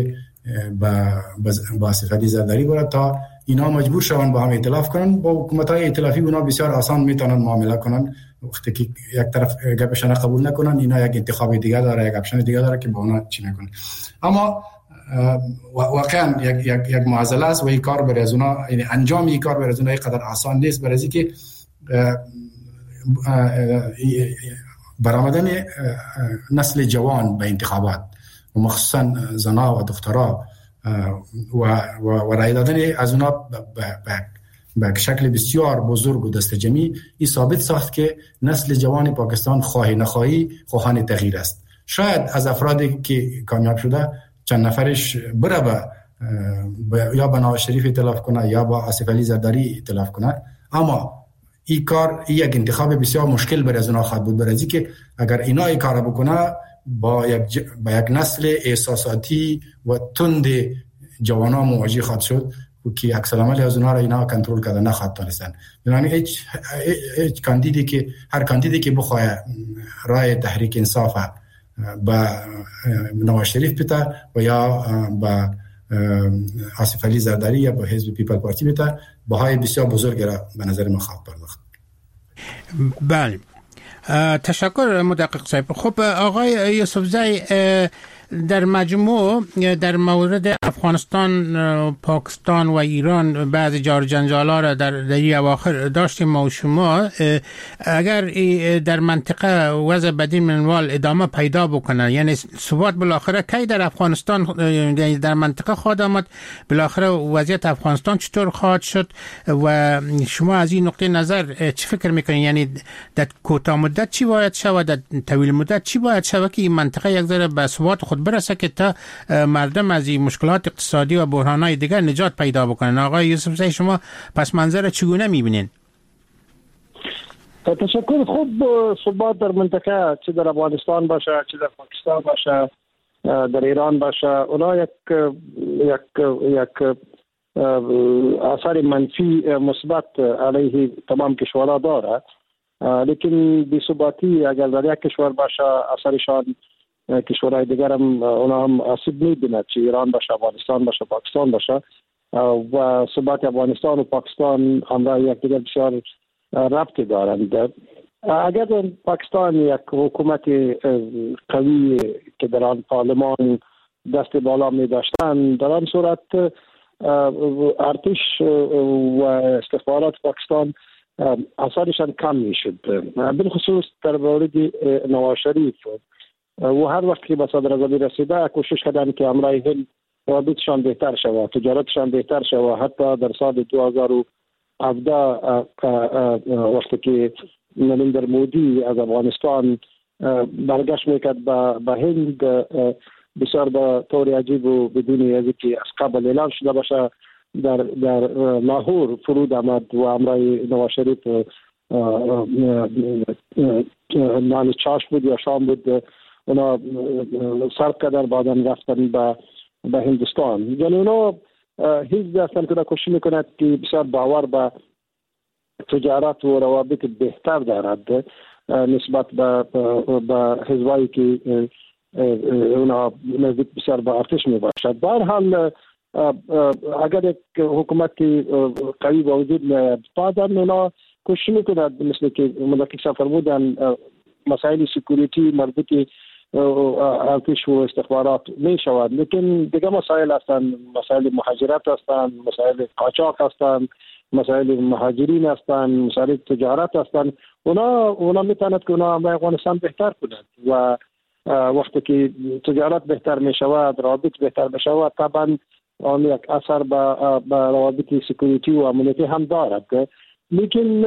S3: با آصف علی زرداری بره، تا اینا مجبور شوند با هم ائتلاف کنن. با حکومت‌های ائتلافی اونا بسیار آسان میتونن معامله کنن. وقتی که یک طرف گپشون قبول نکنن، اینا یک انتخاب دیگه داره، یک اپشن دیگه داره که با اونا چی میکنن. اما واقعا یک یک یک معضله است و این کار برای از اونا، یعنی انجام این کار برای از اونا اینقدر آسان نیست، برای اینکه برآمدن نسل جوان به انتخابات و مخصوصا زنا و دخترها و و رای دادن از اونا به شکل بسیار بزرگ و دست جمعی، این ثابت ساخت که نسل جوان پاکستان خواهی نخواهی خواهان تغییر است. شاید از افرادی که کامیاب شده چند نفرش بره با یا با نواز شریف ائتلاف کنه یا با آصف علی زرداری ائتلاف کنه، اما این کار این یک انتخاب بسیار مشکل برای از اونا خواهد بود، برای اینکه اگر اینا این کار بکنه با یک ج... با یک نسل احساساتی و تند جوانان مواجه خواهد شد که اکثر عمل از اونها را اینا کنترل کرده نخواهد تونستن. یعنی هیچ هیچ کاندیدی که هر کاندیدی که بخواد رای تحریک انصاف با نواز شریف بده و یا با آصف علی زرداری یا با حزب پیپل پارتی بده، بهای بسیار بزرگ را به نظر من خواهد پرداخت.
S4: بله، تشکر مدقق صاحب. خب آقای یوسفزی، در مجموع در مورد افغانستان، پاکستان و ایران بعضی جار جنجالا را در دهه اواخر داشتیم ما و شما. اگر در منطقه وضع بدین منوال ادامه پیدا بکنه، یعنی ثبات بالاخره کی در افغانستان در منطقه خواهد آمد، بالاخره وضعیت افغانستان چطور خواهد شد و شما از این نقطه نظر چی فکر میکنید؟ یعنی در کوتاه مدت چی باید شود، در طویل مدت چی باید شود که این منطقه یک ذره به ثبات خود برسه که تا مردم از این مشکلات اقتصادی و بحران‌های دیگر نجات پیدا بکنن؟ آقای یوسفزی، شما پس منظر چگونه می‌بینید؟
S5: تشکر. خوب ثبات در منطقه، چه در افغانستان باشه، چه در پاکستان باشه، در ایران باشه، اونا یک یک یک آثار منفی مثبت علیه تمام کشورها داره، لیکن بی‌ثباتی اگر در یک کشور باشه اثرشان کشورهای دیگر هم اونا هم آسیب می‌بیند، چه ایران باشه، افغانستان باشه، پاکستان باشه. و ثبات افغانستان و پاکستان همراه یکدیگر بسیار ربطی دارند. اگر پاکستان یک حکومت قوی که در آن پارلمان دست بالا می داشتن، در آن صورت ارتش و استخبارات پاکستان اثرشان کم می شد. بالخصوص در مورد نواز شریف و هر وقت که به صدراعظمی رسیده کوشش کردن که امرای هند رابطشان بهتر شود، تجارتشان بهتر شود. حتی در سال دو هزار و هفده وقتی که نریندر مودی از افغانستان برگشت میکرد به هند، بسیار به طور عجیب و بدون از که از قبل اعلان شده باشه در در لاهور فرود آمد و امرای نواز شریف نان چاش بود یا شام بود، اونا سرد کردن بعدن رفتن به به هندوستان. یعنی اونا هیچ هستن که کوشش میکند که بسیار باور به تجارت و روابط بهتر دارد نسبت به به حزبایی که اونا نزدیک بسیار به ارتش می باشد. به هر حال اگر یک حکومت قوی با وجود میاد بعدن اونا کوشش میکند مثل که مدرک فرمودن مسائل سکیوریتی مربوط ارتش و استخبارات می شود، لیکن دیگه مسائل هستند، مسائل مهاجرت هستند، مسائل قاچاق هستند، مسائل مهاجرین هستند، مسائل تجارت هستند. اونا اونا میتواند که اونا امر افغانستان بهتر کند و وقتی که تجارت بهتر می شود، روابط بهتر می شود، طبعا آن یک اثر به روابط سکیوریتی و امنیتی هم دارد. لیکن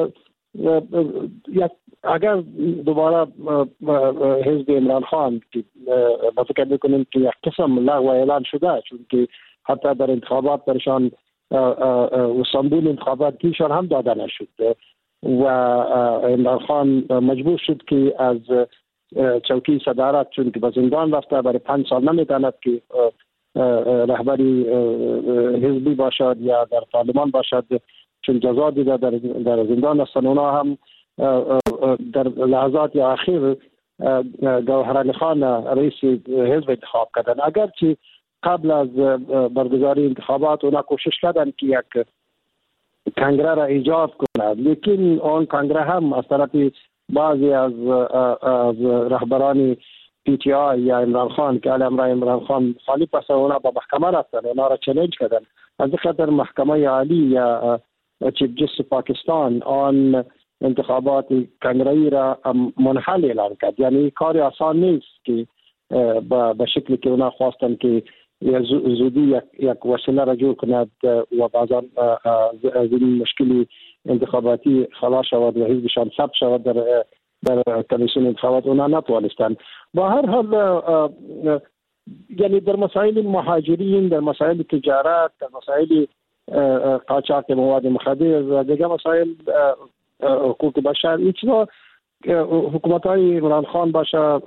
S5: یک اگر دوباره حزب عمران خان که ما فکر میکنیم که یک قسم لغو اعلان شده، چون که حتی در انتخابات برشان و سنبول انتخابات دیشان هم داده نشد و عمران خان مجبور شد که از چوکی صدارت، چون که به زندان رفته برای پنج سال نمیتواند که رهبری حزبی باشد یا در پارلمان باشد، چون جزا دیده در در زندان هستند. اونا هم در لحظات اخیر گوهرعلی خان رئیس حزب انتخاب کردن، اگرچه قبل از برگزاری انتخابات اونا کوشش کردن که یک کنگره را ایجاد کنند، لیکن آن کنگره هم از طرف بعضی از از رهبران پی تی آی یا عمران خان که امرای عمران خان خالی پس اونا با محکمه رفتن، اونا را چالش کردن. از خاطر محکمه عالی یا چیف جستیس پاکستان آن انتخابات کنگره‌ای را منحل اعلان کرد. یعنی کار آسان نیست که به شکلی که اونا خواستن که زودی یک, یک وسیله را جور کند و بعضا از این مشکلی انتخاباتی خلاص شود و حزبشان ثبت شود در در کمیسیون انتخابات، اونا نتوانستن. با هر حال یعنی در مسائل مهاجرین، در مسائل تجارت، در مسائل قاچاق مواد مخدر و دیگر مسائل حقوق بشر، این چیزا حکومت‌های عمران خان باشه،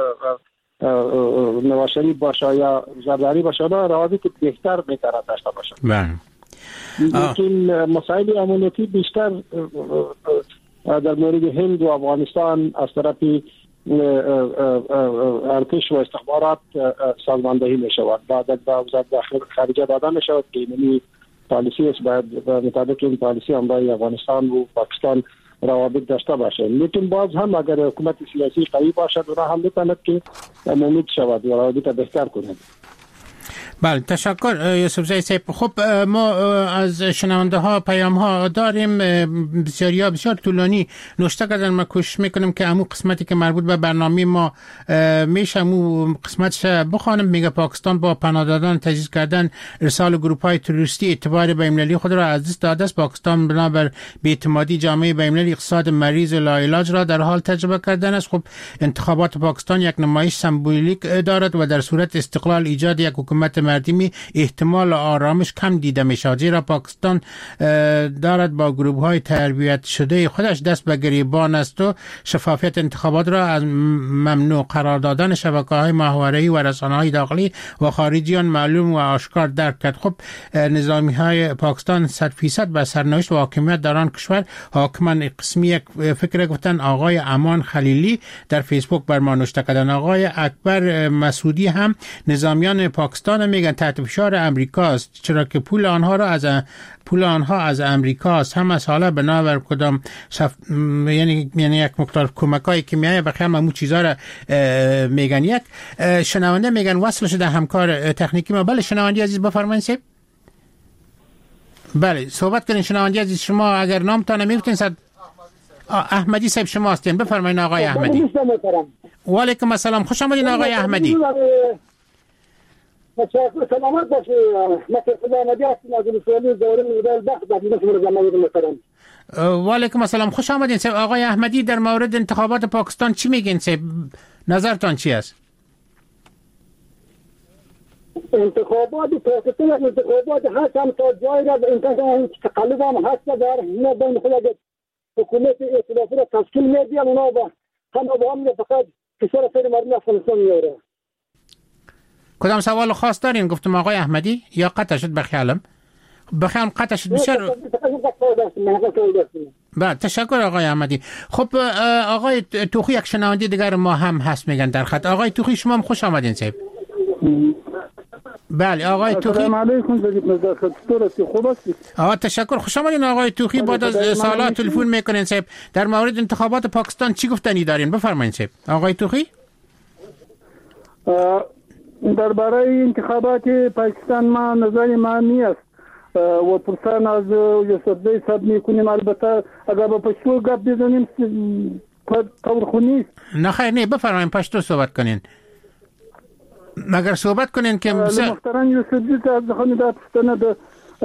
S5: نواز شریف باشه یا زرداری باشه، روابط بهتر میتونه داشته باشه.
S4: بله.
S5: لیکن مسائل امنیتی بیشتر در مورد هند و افغانستان از طرف ارتش و استخبارات سازماندهی می شود. بعد از وزارت خارجه داده می شود که اینمی پالیسی است، باید مطابق این پالیسی امرای افغانستان و پاکستان روابط داشته باشه. لیکن باز هم اگر حکومت سیاسی قوی باشد اونا هم میتواند که ممید شود و روابط بهتر کند.
S4: بله، تشکر یوسف زی صاحب. خب ما از شنونده ها پیام ها داریم، بسیاری ها بسیار طولانی نوشته کردن. ما کوشش میکنیم که امو قسمتی که مربوط به برنامه ما میشه امو قسمتش بخوانم. میگه پاکستان با پناه دادن، تجهیز کردن، ارسال گروپ های تروریستی اعتبار بین‌المللی خود را از دست داده است. پاکستان بنابر بی‌اعتمادی جامعه بین‌المللی اقتصاد مریض و لاعلاج را در حال تجربه کردن است. خب انتخابات پاکستان یک نمایش سمبولیک دارد و در صورت استقلال ایجاد یک حکومت مردمی احتمال آرامش کم دیده می شود، زیرا پاکستان دارد با گروه های تربیت شده خودش دست به گریبان است و شفافیت انتخابات را از ممنوع قرار دادن شبکه های محوری و رسانه های داخلی و خارجی آن معلوم و آشکار درک کرد. خب نظامی های پاکستان صد فیصد به سرنوشت و حاکمیت در آن کشور حاکمان قسمی یک فکر گفتن. آقای امان خلیلی در فیسبوک بر ما نوشته کردن. آقای اکبر مسعودی هم نظامیان پاکستان میگن تحت فشار امریکاست، چرا که پول آنها را از پول آنها از امریکاست، هم از حالا بنابر کدام صف... یعنی یعنی یک مقدار کمکایی که میایه بخیر همون چیزا را میگن. یک شنونده میگن وصل شده همکار تکنیکی ما. بله شنونده عزیز بفرمایید سیب. بله صحبت کنین شنونده عزیز. شما اگر نامتان نمیگفتین صد احمدی صاحب شما هستین، بفرمایید آقای احمدی. و علیکم السلام، خوش آمدین آقای احمدی.
S7: سلامت باشید. مثل خدا احمدی هستم از رسولی دوره میدال بخت در نشون زمانی محترم.
S4: و علیکم السلام، خوش آمدین صاحب. آقای احمدی در مورد انتخابات پاکستان چی میگین صاحب؟ نظرتان چی است؟
S7: انتخابات پاکستان انتخابات هست هم تا جایی را انتخابات تقلب هم هست در ما بین خود حکومت ائتلافی را تشکیل میدیم اونا با هم با هم فقط کشور سر مردم افغانستان میاره.
S4: کدام سوال خاص دارین گفتم آقای احمدی یا قطع شد بخیالم؟ بخیالم قطع شد بسیار. بله تشکر آقای احمدی. خب آقای توخی یک شنونده دیگر ما هم هست میگن در خط. آقای توخی شما هم خوش آمدین صاحب. بله آقای توخی.
S2: السلام علیکم جناب نزاکت دکتر خوب هستید؟
S4: آقا تشکر خوش آمدین آقای توخی. بعد از سالات تلفن میکنین صاحب. در مورد انتخابات پاکستان چی گفتنی دارین؟ بفرمایید صاحب. آقای توخی.
S2: درباره انتخابات پاکستان ما نظر ما نیست و پرسان از یوسفزی صاحب میکنیم. البته اگر با پشتو گپ بزنیم طور خونی
S4: نه خیر نه بفرمایید پشتو صحبت کنین. مگر صحبت کنین که
S2: محترم یوسفزی صاحب خونی دا پشتنه دا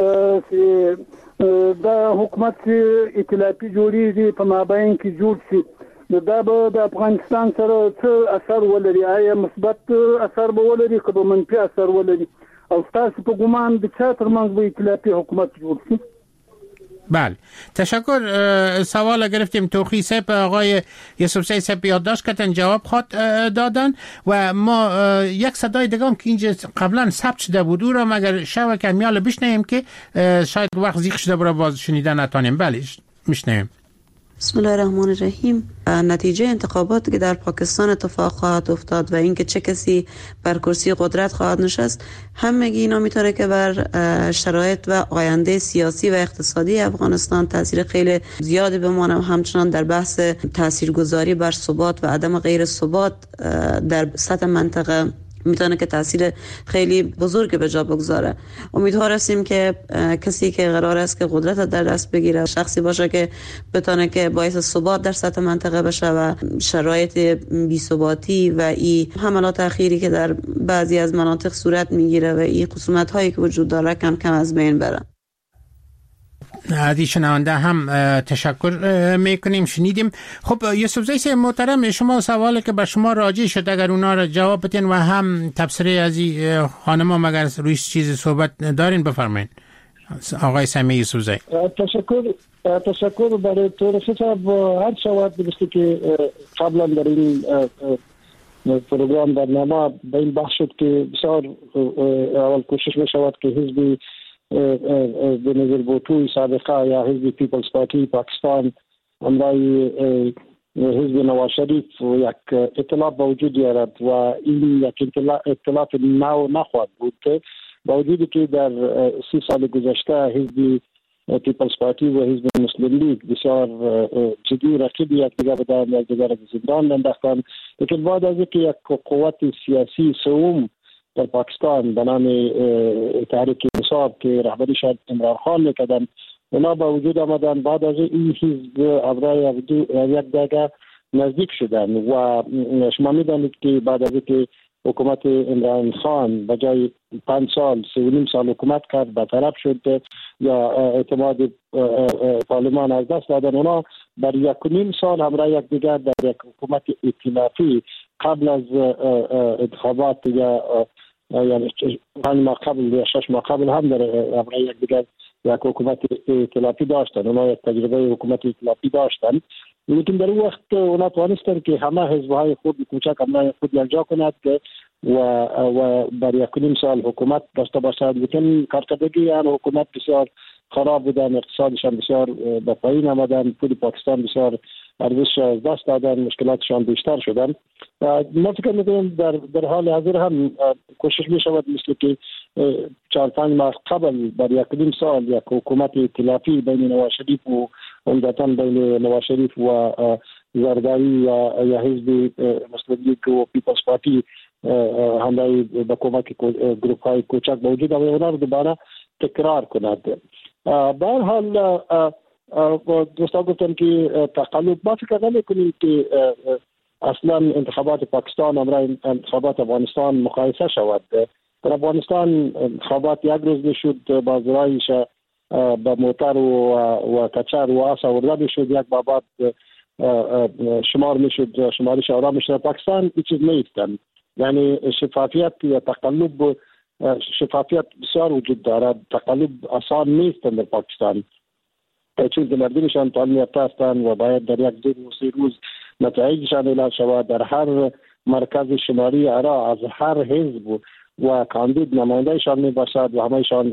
S2: دا حکومت ائتلافي جوړیږي په مابین کې جوړ شي دا به د افغانستان سره څه اثر ولري؟ آیا مثبت اثر به ولري که به منفي اثر ولري؟ او تاسو په ګومان د چا ترمنځ به ائتلافي حکومت جوړ شي؟
S4: بله تشکر. سوال گرفتیم توخی صاحب آقای یوسفزی صاحب یادداشت کردن جواب خواد دادن و ما یک صدای دیگه هم که اینجا قبلا ثبت شده بود او را مگر شو کمیال بشنیم که شاید وقت زیق شده برای باز شنیدن نتانیم. بله میشنیم.
S8: بسم الله الرحمن الرحیم. نتیجه انتخابات که در پاکستان اتفاق خواهد افتاد و اینکه چه کسی بر کرسی قدرت خواهد نشست همگی اینا میتونه که بر شرایط و آینده سیاسی و اقتصادی افغانستان تاثیر خیلی زیادی بمانه و همچنان در بحث تاثیرگذاری بر ثبات و عدم غیر ثبات در سطح منطقه میتونه که تاثیر خیلی بزرگ به جا بگذاره. امیدوار هستیم که کسی که قرار است که قدرت در دست بگیره شخصی باشه که بتونه که باعث ثبات در سطح منطقه بشه و شرایط بی‌ثباتی و این حملات اخیری که در بعضی از مناطق صورت میگیره و این خصومت هایی که وجود داره کم کم از بین بره.
S4: عادی شنونده هم تشکر میکنیم شنیدیم. خب یوسفزی صاحب محترم شما سوالی که به شما راجع شد اگر اونا را جواب بدین و هم تبصره از خانم مگر روی چیز صحبت دارین بفرمایید. آقای سمی یوسفزی.
S5: تشکر تشکر برای توضیح صاحب. هر شواهد درسته که قبلا در این پروگرام برنامه به این بحث شد که بسیار اول کوشش میشود که حزب به نظر بوتوی سابقه یا حزب پیپلز پارتی پاکستان همراه حزب نواز شریف یک اطلاف با وجود دارد و این یک اطلاف نو نخواهد بود با وجودی که در سی سال گذشته حزب پیپلز پارتی و حزب مسلم لیگ بسیار جدی رقیب یکدیگر بودند، یکدیگر را زندان انداختند. لیکن بعد از اینکه یک قوت سیاسی سوم در پاکستان به نام تحریک انصاف که رهبریش عمران خان میکردن اونا با وجود آمدن، بعد از این حزب ابرای یک دیگه نزدیک شدن و شما میدانید که بعد از اینکه حکومت عمران خان به جای پنج سال سه و نیم سال حکومت کرد برطرف شد یا اعتماد پارلمان از دست دادن، اونا بر یک و نیم سال همراه یک دیگر در یک حکومت ائتلافی قبل از انتخابات یا یعنی پنج ماه قبل یا شش ماه قبل هم در همراه یک دیگر یک حکومت ائتلافی داشتن، اونا یک تجربه حکومت ائتلافی داشتن، لیکن در اون وقت اونا توانستن که همه حزب‌های خود کوچک همه خود یکجا کند و و بر یک نیم سال حکومت داشته باشد. لیکن کارکردگی آن حکومت بسیار خراب بودن، اقتصادشان بسیار به پایین آمدن، پول پاکستان بسیار ارزش از دست دادن، مشکلاتشان بیشتر شدن. ما فکر می‌کنیم در در حال حاضر هم کوشش می شود مثل که چهار پنج ماه قبل بر یک نیم سال یک حکومت ائتلافی بین نواز شریف و عمدتاً بین نواز شریف و زرداری یا یا حزب مسلم لیگ و پیپلز پارتی همراه با کمک گروپ های کوچک موجود و اونا رو دوباره تکرار کند. به هر حال دوستان گفتن که تقلب، ما فکر نمی‌کنیم که اصلا انتخابات پاکستان همراه انتخابات افغانستان مقایسه شود. در افغانستان انتخابات یک روز میشد، با زرایش به موتر و, و کچر و آس آورده میشد، یک بابات شمار میشد، شمارش آرام میشد. پاکستان هیچ چیز نیستن، یعنی شفافیت یا تقلب شفافیت بسیار وجود دارد. تقلب آسان نیست در پاکستان، چون که مردمشان تعلیم یافته هستند و باید در یک دو و سه روز نتایجشان اعلام شود. در هر مرکز شماری آرا از هر حزب و کاندید نمایندهشان می باشد و همهشان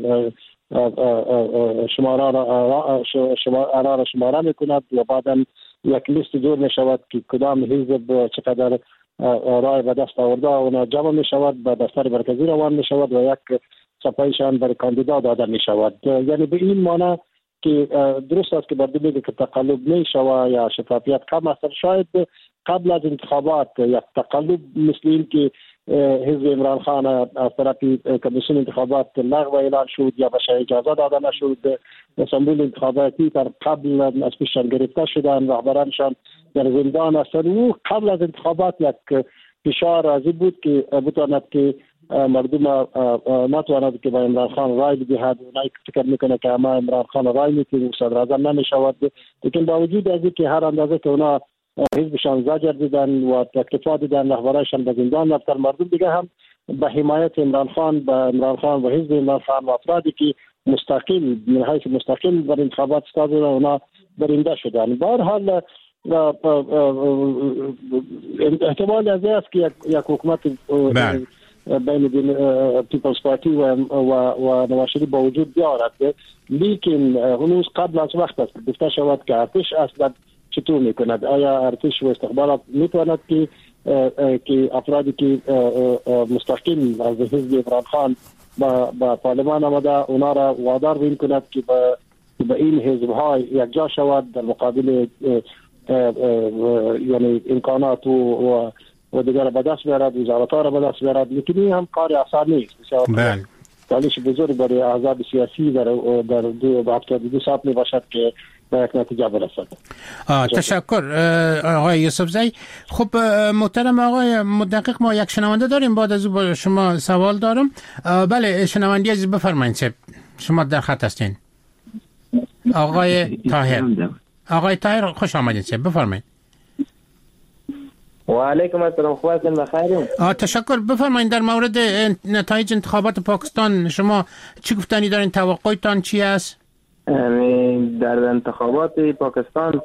S5: شماره آرا را شماره می کند و بعدا یک لیست جور می شود که کدام حزب چقدر رای به دست آورده و جمع می شود، به دفتر مرکزی روان می شود و یک صفحهشان برای کاندیدا داده می شود. یعنی به این معنی که درست است که برده میگه که تقلب می شود یا شفافیت کم است. شاید قبل از انتخابات یک تقلب مثل این که حزب عمران خان از طرف کمیسیون انتخابات لغو اعلان شد یا بهش اجازه داده نشد، اسمبل انتخاباتی در قبل از پیششان گرفته شدن، رهبرانشان در زندان هستند. او قبل از انتخابات یک فشار راضی بود که بتواند که مردم نتواند که با عمران خان رای بدهد. اونایی که فکر میکنه که اما عمران خان رای میتونه صدر اعظم نمیشود، لیکن با وجود از اینکه هر اندازه که اونا حزبشان زجر دیدن و اکتفا دیدن، رهبرانشان به زندان رفتن، مردم دیگه هم به حمایت عمران خان به عمران خان و حزب عمران خان و افرادی که مستقل من حیث مستقل بر انتخابات استاد اونا برنده شدن. به هر حال احتمال از است که یک حکومت بین پیپلز پارتی و و نواز شریف با وجود بیارد، لیکن هنوز قبل از وقت است گفته شود که ارتش اصلا چطور میکند. آیا ارتش و استخبارات میتواند که که افرادی که مستقل از حزب عمران خان با پارلمان آمده اونا را وادار بین کند که به این حزب های یکجا شود در مقابل یعنی امکانات و و دیگر به دست بیارد، وزارت ها را به دست بیارد. لیکن این هم کار آسان نیست. بله. چالش بزرگ برای احزاب سیاسی در در دو هفتاد و دو ساعت می باشد که به یک نتیجه برسد.
S4: تشکر آقای یوسفزی. خب محترم آقای مدقق، ما یک شنونده داریم، بعد از او با شما سوال دارم. بله شنوندی عزیز بفرمایید، شما در خط هستین. آقای طاهر. آقای طاهر خوش آمدید، بفرمایید.
S9: و علیکم السلام، خوب هستین؟ بخیرین؟
S4: تشکر. بفرمایید در مورد نتایج انتخابات پاکستان شما چی گفتنی دارین؟ توقعتان چی است؟
S9: در انتخابات پاکستان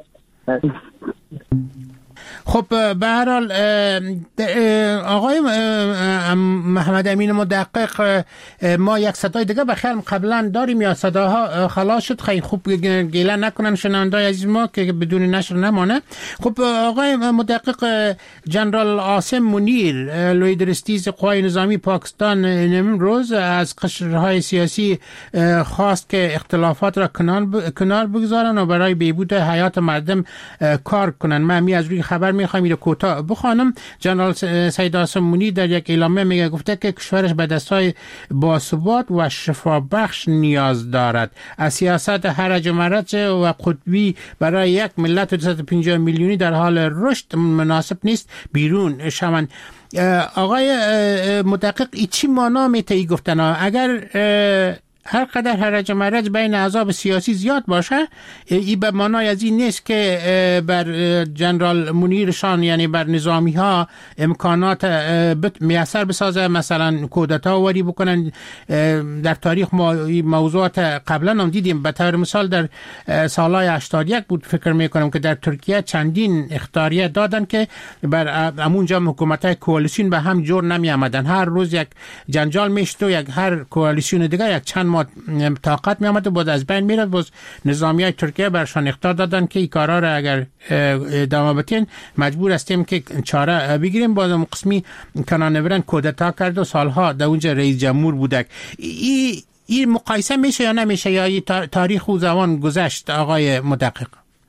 S4: خب به هر حال آقای محمد امین مدقق، ما یک صدای دیگه بخیر قبلا داریم یا صداها خلاص شد؟ خیلی خوب گیله نکنن شنوندای عزیز ما که بدون نشر نمانه. خب آقای مدقق، جنرال عاصم منیر لوی درستیز قوای نظامی پاکستان امروز از قشرهای سیاسی خواست که اختلافات را کنار بگذارن و برای بهبود حیات مردم کار کنن. من می از روی خبر میخوایم اینو کوتاه بخوانم. جنرال سید عاصم منیر در یک اعلامیه میگه گفته که کشورش به دستای باثبات و شفابخش نیاز دارد. از سیاست هرج و مرج و قطبی برای یک ملت دویست و پنجاه میلیونی در حال رشد مناسب نیست بیرون شوند. آقای مدقق، ای چی معنا میته ای گفتن؟ اگر هر قدر هرج مرج بین احزاب سیاسی زیاد باشه، این به معنای از این نیست که بر جنرال منیرشان یعنی بر نظامی ها امکانات میسر بسازه، مثلا کودتا وری بکنن. در تاریخ ما موضوعات قبلا هم دیدیم، به طور مثال در سالهای هشتاد و یک بود فکر میکنم که در ترکیه چندین اختیاریه دادن که بر همونجا حکومت‌های کوalition به هم جور نمی آمدن. هر روز یک جنجال میشد و یک هر کوalition دیگه یک چند ماه طاقت می آمد و بعد از بین میرد. باز نظامیای ترکیه برشان اختیار دادن که این کارا را اگر ادامه بدین مجبور هستیم که چاره بگیریم. باز قسمی کنانورن کودتا کرد و سالها در اونجا رئیس جمهور بودک. این این مقایسه میشه یا نمیشه، یا تاریخ و زمان گذشت آقای مدقق؟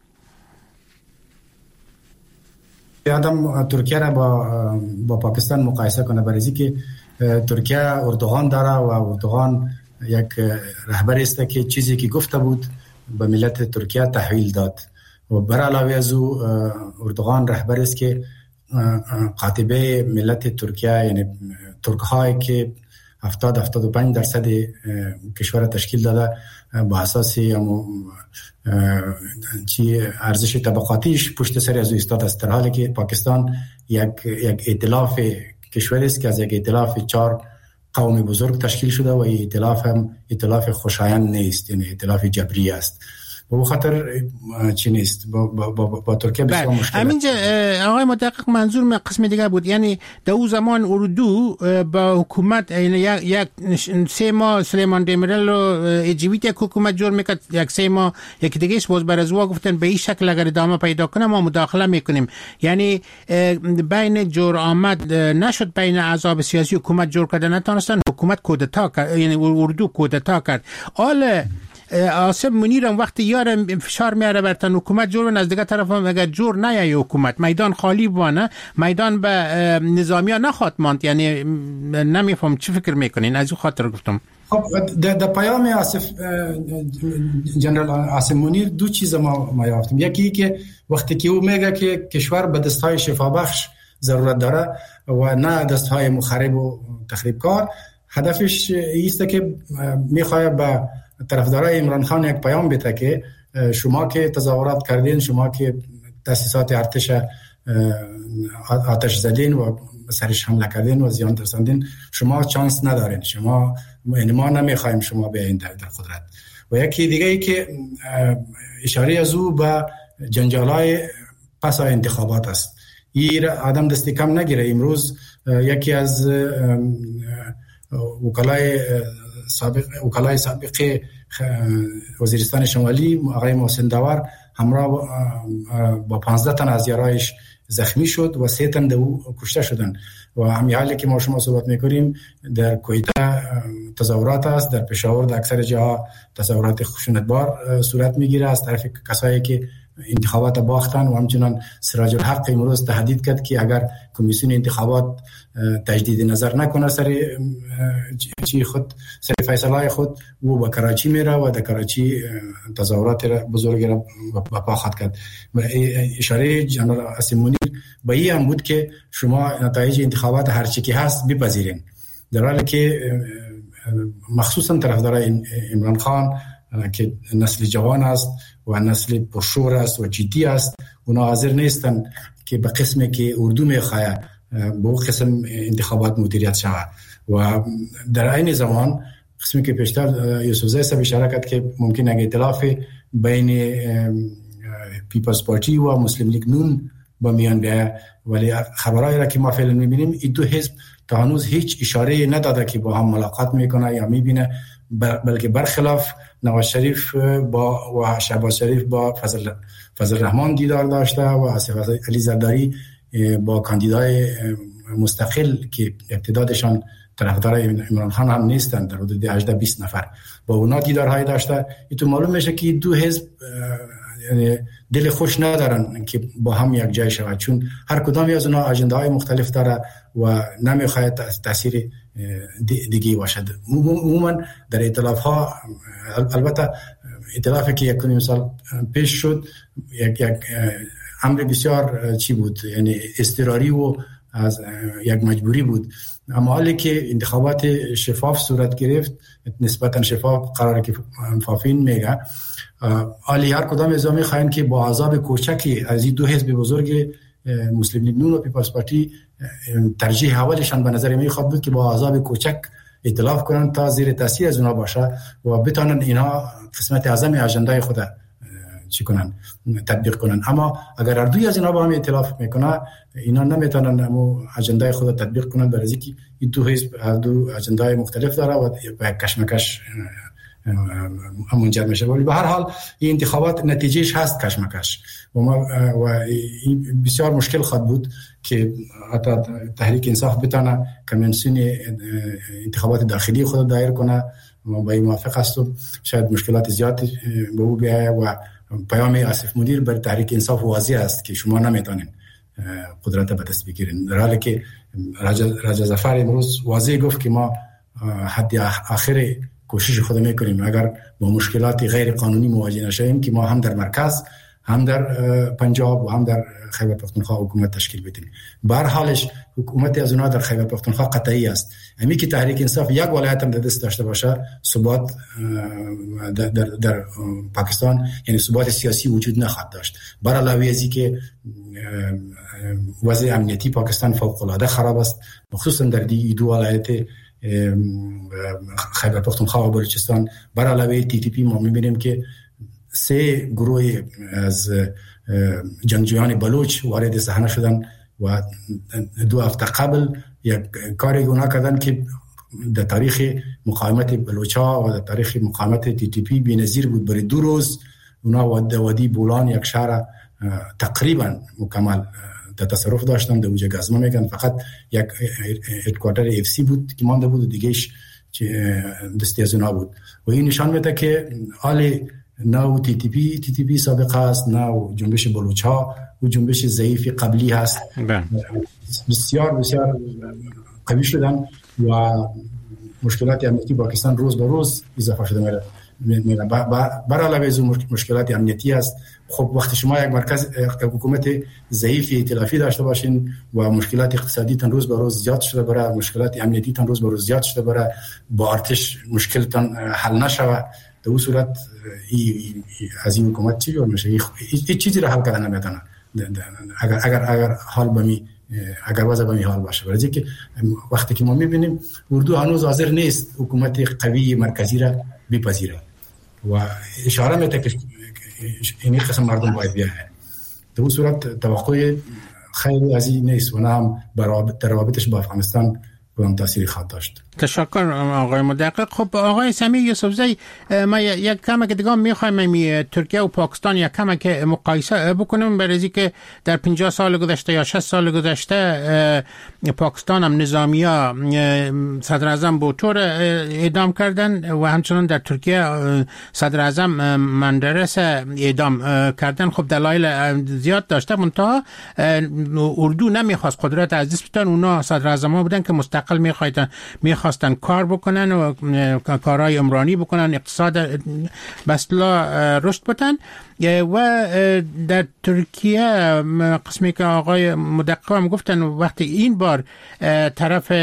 S3: آدم ترکیه را با با پاکستان مقایسه کنه، برای که ترکیه اردوغان داره و اردوغان یک رهبر است که چیزی که گفته بود به ملت ترکیه تحویل داد و بر علاوه از او اردوغان رهبر است که قاطبه ملت ترکیه یعنی ترک هایی که هفتاد هفتاد و پنج درصد کشور تشکیل داده با اساس چی ارزش طبقاتیش پشت سر از ایستاد است، در حالی که پاکستان یک یک ائتلاف کشوری است که از یک ائتلاف چهار قوم بزرگ تشکیل شده و این ائتلاف هم ائتلاف خوشایند نیست، یعنی ائتلاف جبری است. و خاطر چی نیست با, با, با, با ترکیه بسیار مشکل.
S4: همینجا آقای مدقق منظور من قسم دیگه بود، یعنی در اون زمان اردو با حکومت یعنی یک, یک سه ماه سلیمان دیمیرل و اجویت یک حکومت جور میکرد، یک سه ماه یک دیگه ایش باز برازوا گفتن به این شکل اگر ادامه پیدا کنه ما مداخله میکنیم. یعنی بین جور آمد نشد، بین احزاب سیاسی حکومت جور کرده نتونستن، حکومت کودتا کرد، یعنی اردو کودتا کرد. حالا آصف منیرم وقتی یارم فشار میاره برتن حکومت جور، از دیگه طرف هم اگر جور نیایی حکومت میدان خالی بانه، میدان به نظامی ها نخواد ماند. یعنی نمیفهم چی فکر میکنین؟ از این خاطر گفتم.
S3: خب در پیام آصف جنرال آصف منیر دو چیز ما ما یافتیم. یکی که وقتی که او میگه که کشور به دستهای شفابخش ضرورت داره و نه دستهای مخرب و تخریبکار، هدفش ایسته که میخواد به طرفدارای عمران خان یک پیام بده که شما که تظاهرات کردین، شما که تاسیسات ارتش آتش زدین و سرش حمله کردین و زیان رساندین، شما چانس ندارین، شما ما نمیخوایم شما بیاین در قدرت. و یکی دیگه ای که اشاره از او به جنجالای پس از انتخابات است. این آدم دستی کم نگیره. امروز یکی از وکلای سابق وکلای سابق وزیرستان شمالی آقای محسن داور همراه با پانزده تن از یارایش زخمی شد و سه تن دو کشته شدند. و همین حالی که ما شما صحبت میکنیم در کویتا تظاهرات است، در پشاور در اکثر جاها تظاهرات خشونتبار صورت میگیره از طرف کسایی که انتخابات باختن. و همچنان سراج الحق امروز تهدید کرد که اگر کمیسیون انتخابات تجدید نظر نکنه سر چی خود سر فیصله خود و به کراچی میره و در کراچی تظاهرات بزرگ را برپا خواهد کرد. اشاره جنرال آصف منیر به این هم بود که شما نتایج انتخابات هر چی که هست بپذیرین، در حالی که مخصوصا طرفدارای عمران خان که نسل جوان است و نسل پرشور است و جدی است، اونا حاضر نیستن که به قسمی که اردو میخواه به اون قسم انتخابات مدیریت شود. و در این زمان قسمی که پیشتر یوسف زی صاحب اشاره کرد که ممکن اگه ائتلاف بین پیپلز پارتی و مسلم لیگ نون با میان بیاید، ولی خبرایی را که ما فعلا میبینیم این دو حزب تا هنوز هیچ اشاره نداده که با هم ملاقات میکنه یا میبینه، بلکه برخلاف نواز شریف با و شهباز شریف با فضل فضل الرحمن دیدار داشته و آصف علی زرداری با کاندیدای مستقل که ابتدادشان طرفدار عمران خان هم نیستند، در حدود هجده بیست نفر با اونا دیدارهای داشته. اینطور معلوم میشه که دو حزب دل خوش ندارن که با هم یک جای شود، چون هر کدامی از اونا اجنده‌های مختلف داره و نمیخواد تاثیر دیگه باشد. عموما در ائتلاف ها، البته ائتلافی که یک مثال پیش شد یک یک امر بسیار چی بود، یعنی اضطراری و از یک مجبوری بود. اما حالی که انتخابات شفاف صورت گرفت، نسبتا شفاف قراره که فافین میگه، حالی هر کدام از میخواین که با عذاب کوچکی از این دو حزب بزرگ مسلم لیگ نون و پیپلز پارتی ترجیح اولشان به نظر میخواد بود که با عذاب کوچک ائتلاف کنن تا زیر تاثیر از اونا باشه و بتونن اینا قسمت اعظم اجندای خود چی کنن، تطبیق کنن. اما اگر هر دوی از اینا با هم ائتلاف میکنه، اینا نمیتونن همو اجندای خود تطبیق کنن، برای اینکه این دو حزب هر دو اجندای مختلف داره و به کشمکش منجر میشه. ولی به هر حال این انتخابات نتیجهش هست کشمکش و ما و بسیار مشکل خواهد بود که حتی تحریک انصاف بتونه کنونسیون انتخابات داخلی خود دایر کنه و با این موافق است و شاید مشکلات زیاد به او بیایه و پیام آصف مدیر بر تحریک انصاف واضح است که شما نمیتونین قدرت به دست بگیرین، در حالی که رجا ظفر امروز واضح گفت که ما حد آخر کوشش خود میکنیم اگر با مشکلات غیر قانونی مواجه نشویم که ما هم در مرکز، هم در پنجاب و هم در خیبر پختونخوا حکومت تشکیل بدیم. به هر حالش حکومت از اونها در خیبر پختونخوا قطعی است. امی که تحریک انصاف یک ولایت هم در دست داشته باشه، ثبات در, در, در پاکستان یعنی ثبات سیاسی وجود نخواهد داشت. بر علاوه از اینکه وضع امنیتی پاکستان فوق العاده خراب است، خصوصا در دی دو ولایت خیبر پختونخوا و بلوچستان. بر علاوه تی تی پی ما می‌بینیم که سه گروه از جنگجویان بلوچ وارد صحنه شدن و دو هفته قبل یک کاری گناه کردن که در تاریخ مقاومت بلوچا و در تاریخ مقاومت تی تی پی بی‌نظیر بود. برای دو روز اونا وادی بولان یک شهر تقریبا مکمل در تصرف داشتن، در اوج گازما میگن، فقط یک هدکوارتر اف سی بود که مانده بود و دیگهش دستی از اونا بود. و این نشان میده که حال نه تی تی پی تی تی پی سابقه است، نه جنبش بلوچ ها و جنبش ضعیف قبلی هست. بسیار بسیار قوی شدن و مشکلات امنیتی پاکستان روز به روز اضافه شده میره. میره بر علاوه از مشکلات امنیتی است. خب وقتی شما یک مرکز حکومت ضعیف ائتلافی داشته باشین و مشکلات اقتصادی تن روز به روز زیاد شده بره، مشکلات امنیتی تن روز به روز زیاد شده بره، با ارتش مشکلتان حل نشوه، در اون صورت از این حکومت چی جور میشه؟ هیچ چیزی را حل کردن نمیتونه اگر اگر اگر حال بمی اگر وضع بمی حال باشه. برای اینکه وقتی که ما میبینیم اردو هنوز حاضر نیست حکومت قوی مرکزی را بپذیره و اشاره میده که این قسم مردم باید بیاید، در اون صورت توقع خیلی از این نیست و نه هم در روابطش با افغانستان کدام تأثیری خواهد داشت.
S4: تشکر آقای مدقق. خب آقای سمی یوسفزی، ما یک کم که دیگه میخوایم می ترکیه و پاکستان یک کم که مقایسه بکنیم، برای که در پنجاه سال گذشته یا شصت سال گذشته پاکستان هم نظامیا صدر اعظم بوتور اعدام کردن و همچنان در ترکیه صدر اعظم مندرس اعدام کردن. خب دلایل زیاد داشته، منتها اردو نمیخواست قدرت از دست بدن. اونا صدر اعظم بودن که مستقل میخواستن میخواستن کار بکنن و کارهای عمرانی بکنن، اقتصاد به اصطلاح رشد بدن. و در ترکیه قسمی که آقای مدقق هم گفتن وقتی این بار طرف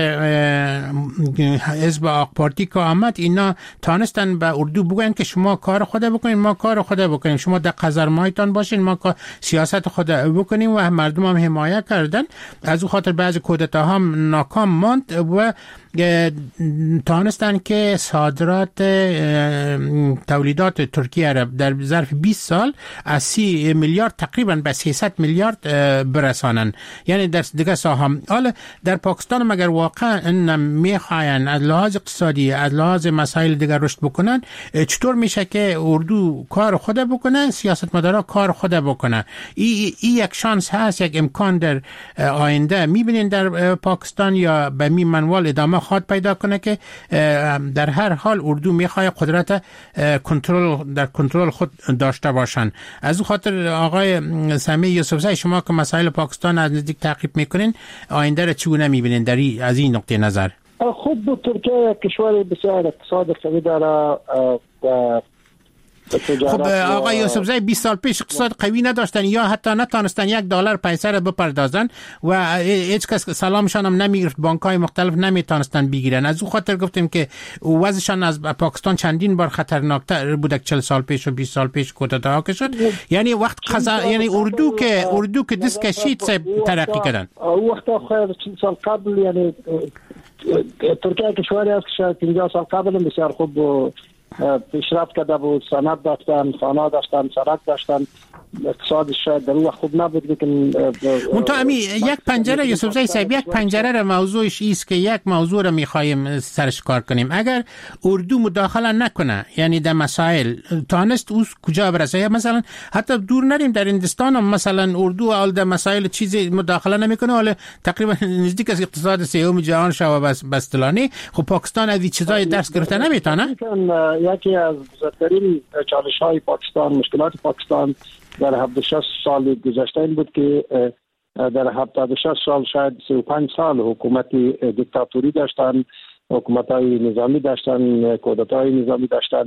S4: حزب آق پارتی که آمد، اینا تانستن به اردو بگن که شما کار خود بکنین، ما کار خود بکنیم، شما در قذرمایتان باشین، ما سیاست خود بکنیم و مردم هم حمایت کردن. از او خاطر بعضی کودتا هم ناکام ماند و تانستن که صادرات تولیدات ترکیه را در ظرف بیست سال از سی میلیارد تقریبا به سیصد میلیارد برسانن، یعنی در دیگه ساهم. حالا در پاکستان مگر واقعا میخواین از لحاظ اقتصادی از لحاظ مسائل دیگر رشد بکنن، چطور میشه که اردو کار خود بکنه، سیاستمدارا کار خود بکنه؟ این ای یک شانس هست، یک امکان در آینده میبینین در پاکستان یا به می منوال ادامه خواهد پیدا کنه که در هر حال اردو میخواد قدرت کنترل در کنترل خود داشته باشن؟ از اون خاطر آقای سمی یوسفزی، شما که مسائل پاکستان از نزدیک تعقیب میکنین، آینده را چگونه میبینین در از این نقطه نظر؟
S5: خب ترکیه کشور بسیار اقتصاد قوی داره و
S4: خب آقای یوسفزی بیست سال پیش اقتصاد قوی نداشتن یا حتی نتونستن یک دلار پیسه رو بپردازن و هیچ کس سلامشان هم نمیگرفت، بانک‌های مختلف نمیتونستن بگیرن. از او خاطر گفتیم که وضعشان از پاکستان چندین بار خطرناکتر بود. چهل سال پیش و بیست سال پیش کودتا که شد، یعنی وقت قضا یعنی اردو که اردو که دست کشید ترقی کردن.
S5: وقتا خیر چند سال قبل یعنی ترکیه کشوری است که شاید پنجاه سال قبل بسیار خوب پیشرفت کرده بود، صنعت داشتن، خانه داشتن، سرک داشتن، اقتصادش شاید در اون وقت خوب نبود. لیکن
S4: منتها امی یک پنجره یوسفزی صاحب، یک پنجره را موضوعش ایست که یک موضوع را میخوایم سرش کار کنیم. اگر اردو مداخله نکنه یعنی در مسائل تانست او کجا برسه، مثلا حتی دور نریم در هندستان هم مثلا اردو اول در مسائل چیزی مداخله نمیکنه، حالا تقریبا نزدیک از اقتصاد سوم جهان شو بس بستلانی. خب پاکستان از این چیزای درس گرفته نمیتونه.
S5: یکی از بزرگترین چالش‌های پاکستان، مشکلات پاکستان در هفتاد و شش سال گذشته این بود که در هفتاد و شش سال شاید سی و پنج سال حکومتی دیکتاتوری داشتن، حکومت‌های نظامی داشتن، کودتای نظامی داشتن